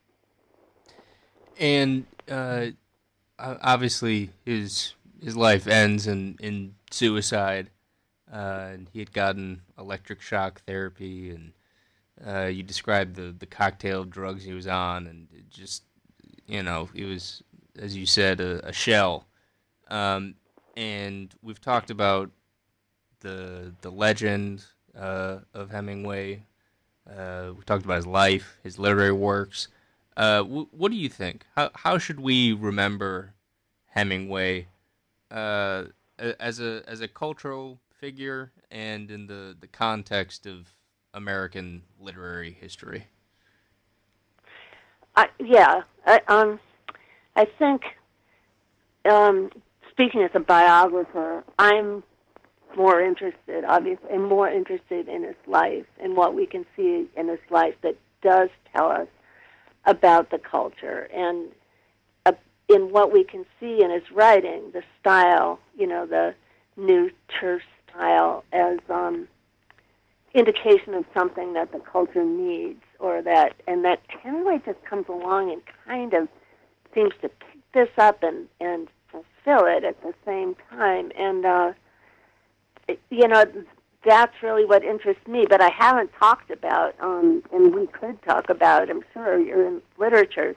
And uh, obviously, his his life ends in, in suicide. Uh, and he had gotten electric shock therapy, and uh, you described the, the cocktail drugs he was on, and it just, you know, he was, as you said, a, a shell. Um, and we've talked about the the legend uh, of Hemingway. Uh, we talked about his life, his literary works. Uh, w- what do you think? How how should we remember Hemingway uh, as a as a cultural figure and in the, the context of American literary history? Uh, yeah, I, um, I think, um, speaking as a biographer, I'm more interested, obviously, and more interested in his life and what we can see in his life that does tell us about the culture, and uh, in what we can see in his writing, the style, you know, the new terse style as um, indication of something that the culture needs, or that, and that Hemingway just comes along and kind of seems to pick this up and, and fulfill it at the same time. And, uh, it, you know, that's really what interests me. But I haven't talked about, um, and we could talk about, I'm sure you're in literature,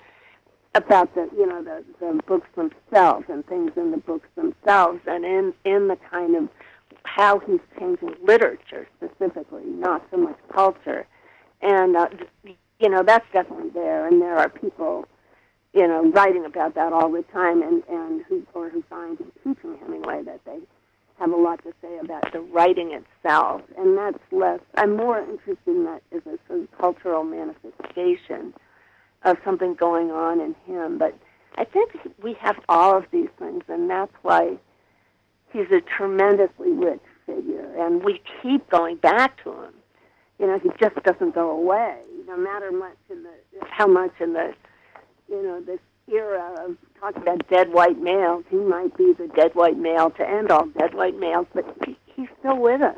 about the, you know, the, the books themselves and things in the books themselves, and in, in the kind of how he's changing literature specifically, not so much culture. And, uh, you know, that's definitely there, and there are people, you know, writing about that all the time, and, and who, or who find in teaching Hemingway that they have a lot to say about the writing itself. And that's less, I'm more interested in that as a sort of cultural manifestation of something going on in him. But I think we have all of these things, and that's why he's a tremendously rich figure, and we keep going back to him. You know, he just doesn't go away, no matter much in the, how much in the, you know, this era of talking about dead white males. He might be the dead white male to end all dead white males, but he, he's still with us,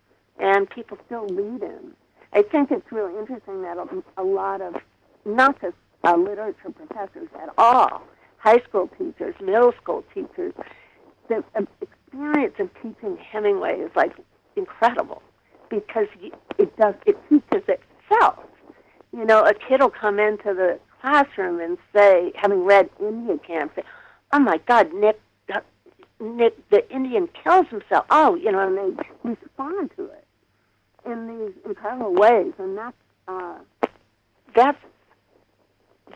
and people still read him. I think it's really interesting that a, a lot of, not just uh, literature professors at all, high school teachers, middle school teachers, the uh, experience of teaching Hemingway is like incredible, because it does, it teaches itself. You know, a kid will come into the classroom and say, having read Indian Camp, say, "Oh my God, Nick, uh, Nick, the Indian kills himself." Oh, you know, and they respond to it in these incredible ways, and that's uh, that's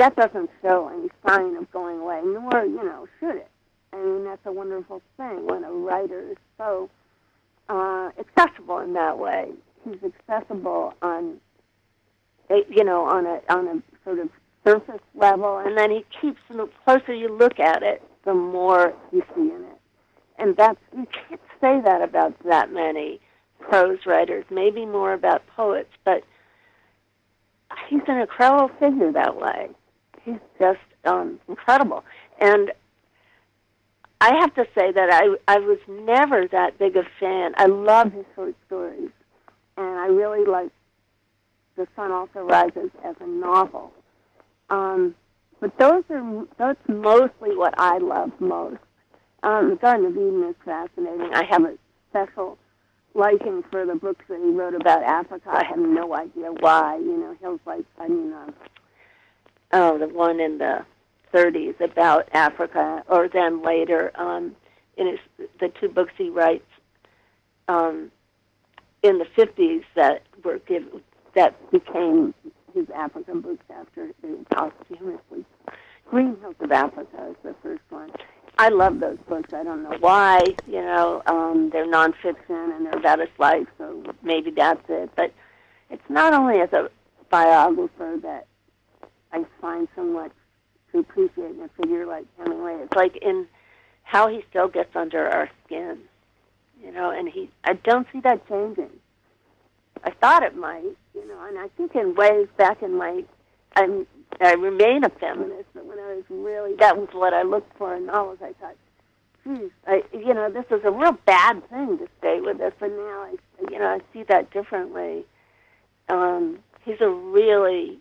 that doesn't show any sign of going away, nor, you know, should it. I mean, that's a wonderful thing when a writer is so uh, accessible in that way. He's accessible on, you know, on a on a sort of surface level, and then he keeps, the closer you look at it, the more you see in it. And that's, you can't say that about that many prose writers, maybe more about poets, but he's an incredible figure that way. He's just um, incredible. And I have to say that I, I was never that big a fan. I love his short stories, and I really like The Sun Also Rises as a novel. Um, but those are that's mostly what I love most. Um, the Garden of Eden is fascinating. I have a special liking for the books that he wrote about Africa. I have no idea why. You know, he'll like, I mean, um, oh, the one in the thirties about Africa, or then later um, in his, the two books he writes um, in the fifties that were given, that became his African books after they were posthumously. Green Hills of Africa is the first one. I love those books. I don't know why. You know, um, they're nonfiction and they're about his life, so maybe that's it. But it's not only as a biographer that I find so much to appreciate in a figure like Hemingway. It's like in how he still gets under our skin, you know, and he, I don't see that changing. I thought it might, you know, and I think in ways back in my, I'm, I remain a feminist, but when I was really, that was what I looked for in novels. I thought, geez, I, you know, this is a real bad thing to stay with this, but now I, you know, I see that differently. Um, he's a really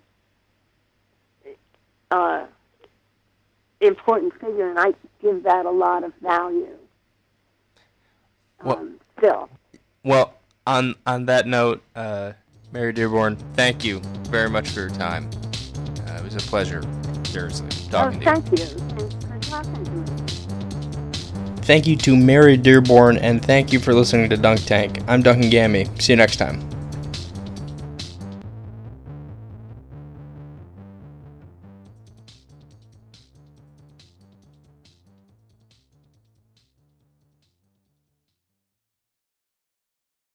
uh, important figure, and I give that a lot of value. Um, well, still. Well, on on that note, uh, Mary Dearborn, thank you very much for your time. Uh, it was a pleasure, seriously, talking oh, to you. Thank you. Thanks for talking to me. Thank you to Mary Dearborn, and thank you for listening to Dunk Tank. I'm Duncan Gammy. See you next time.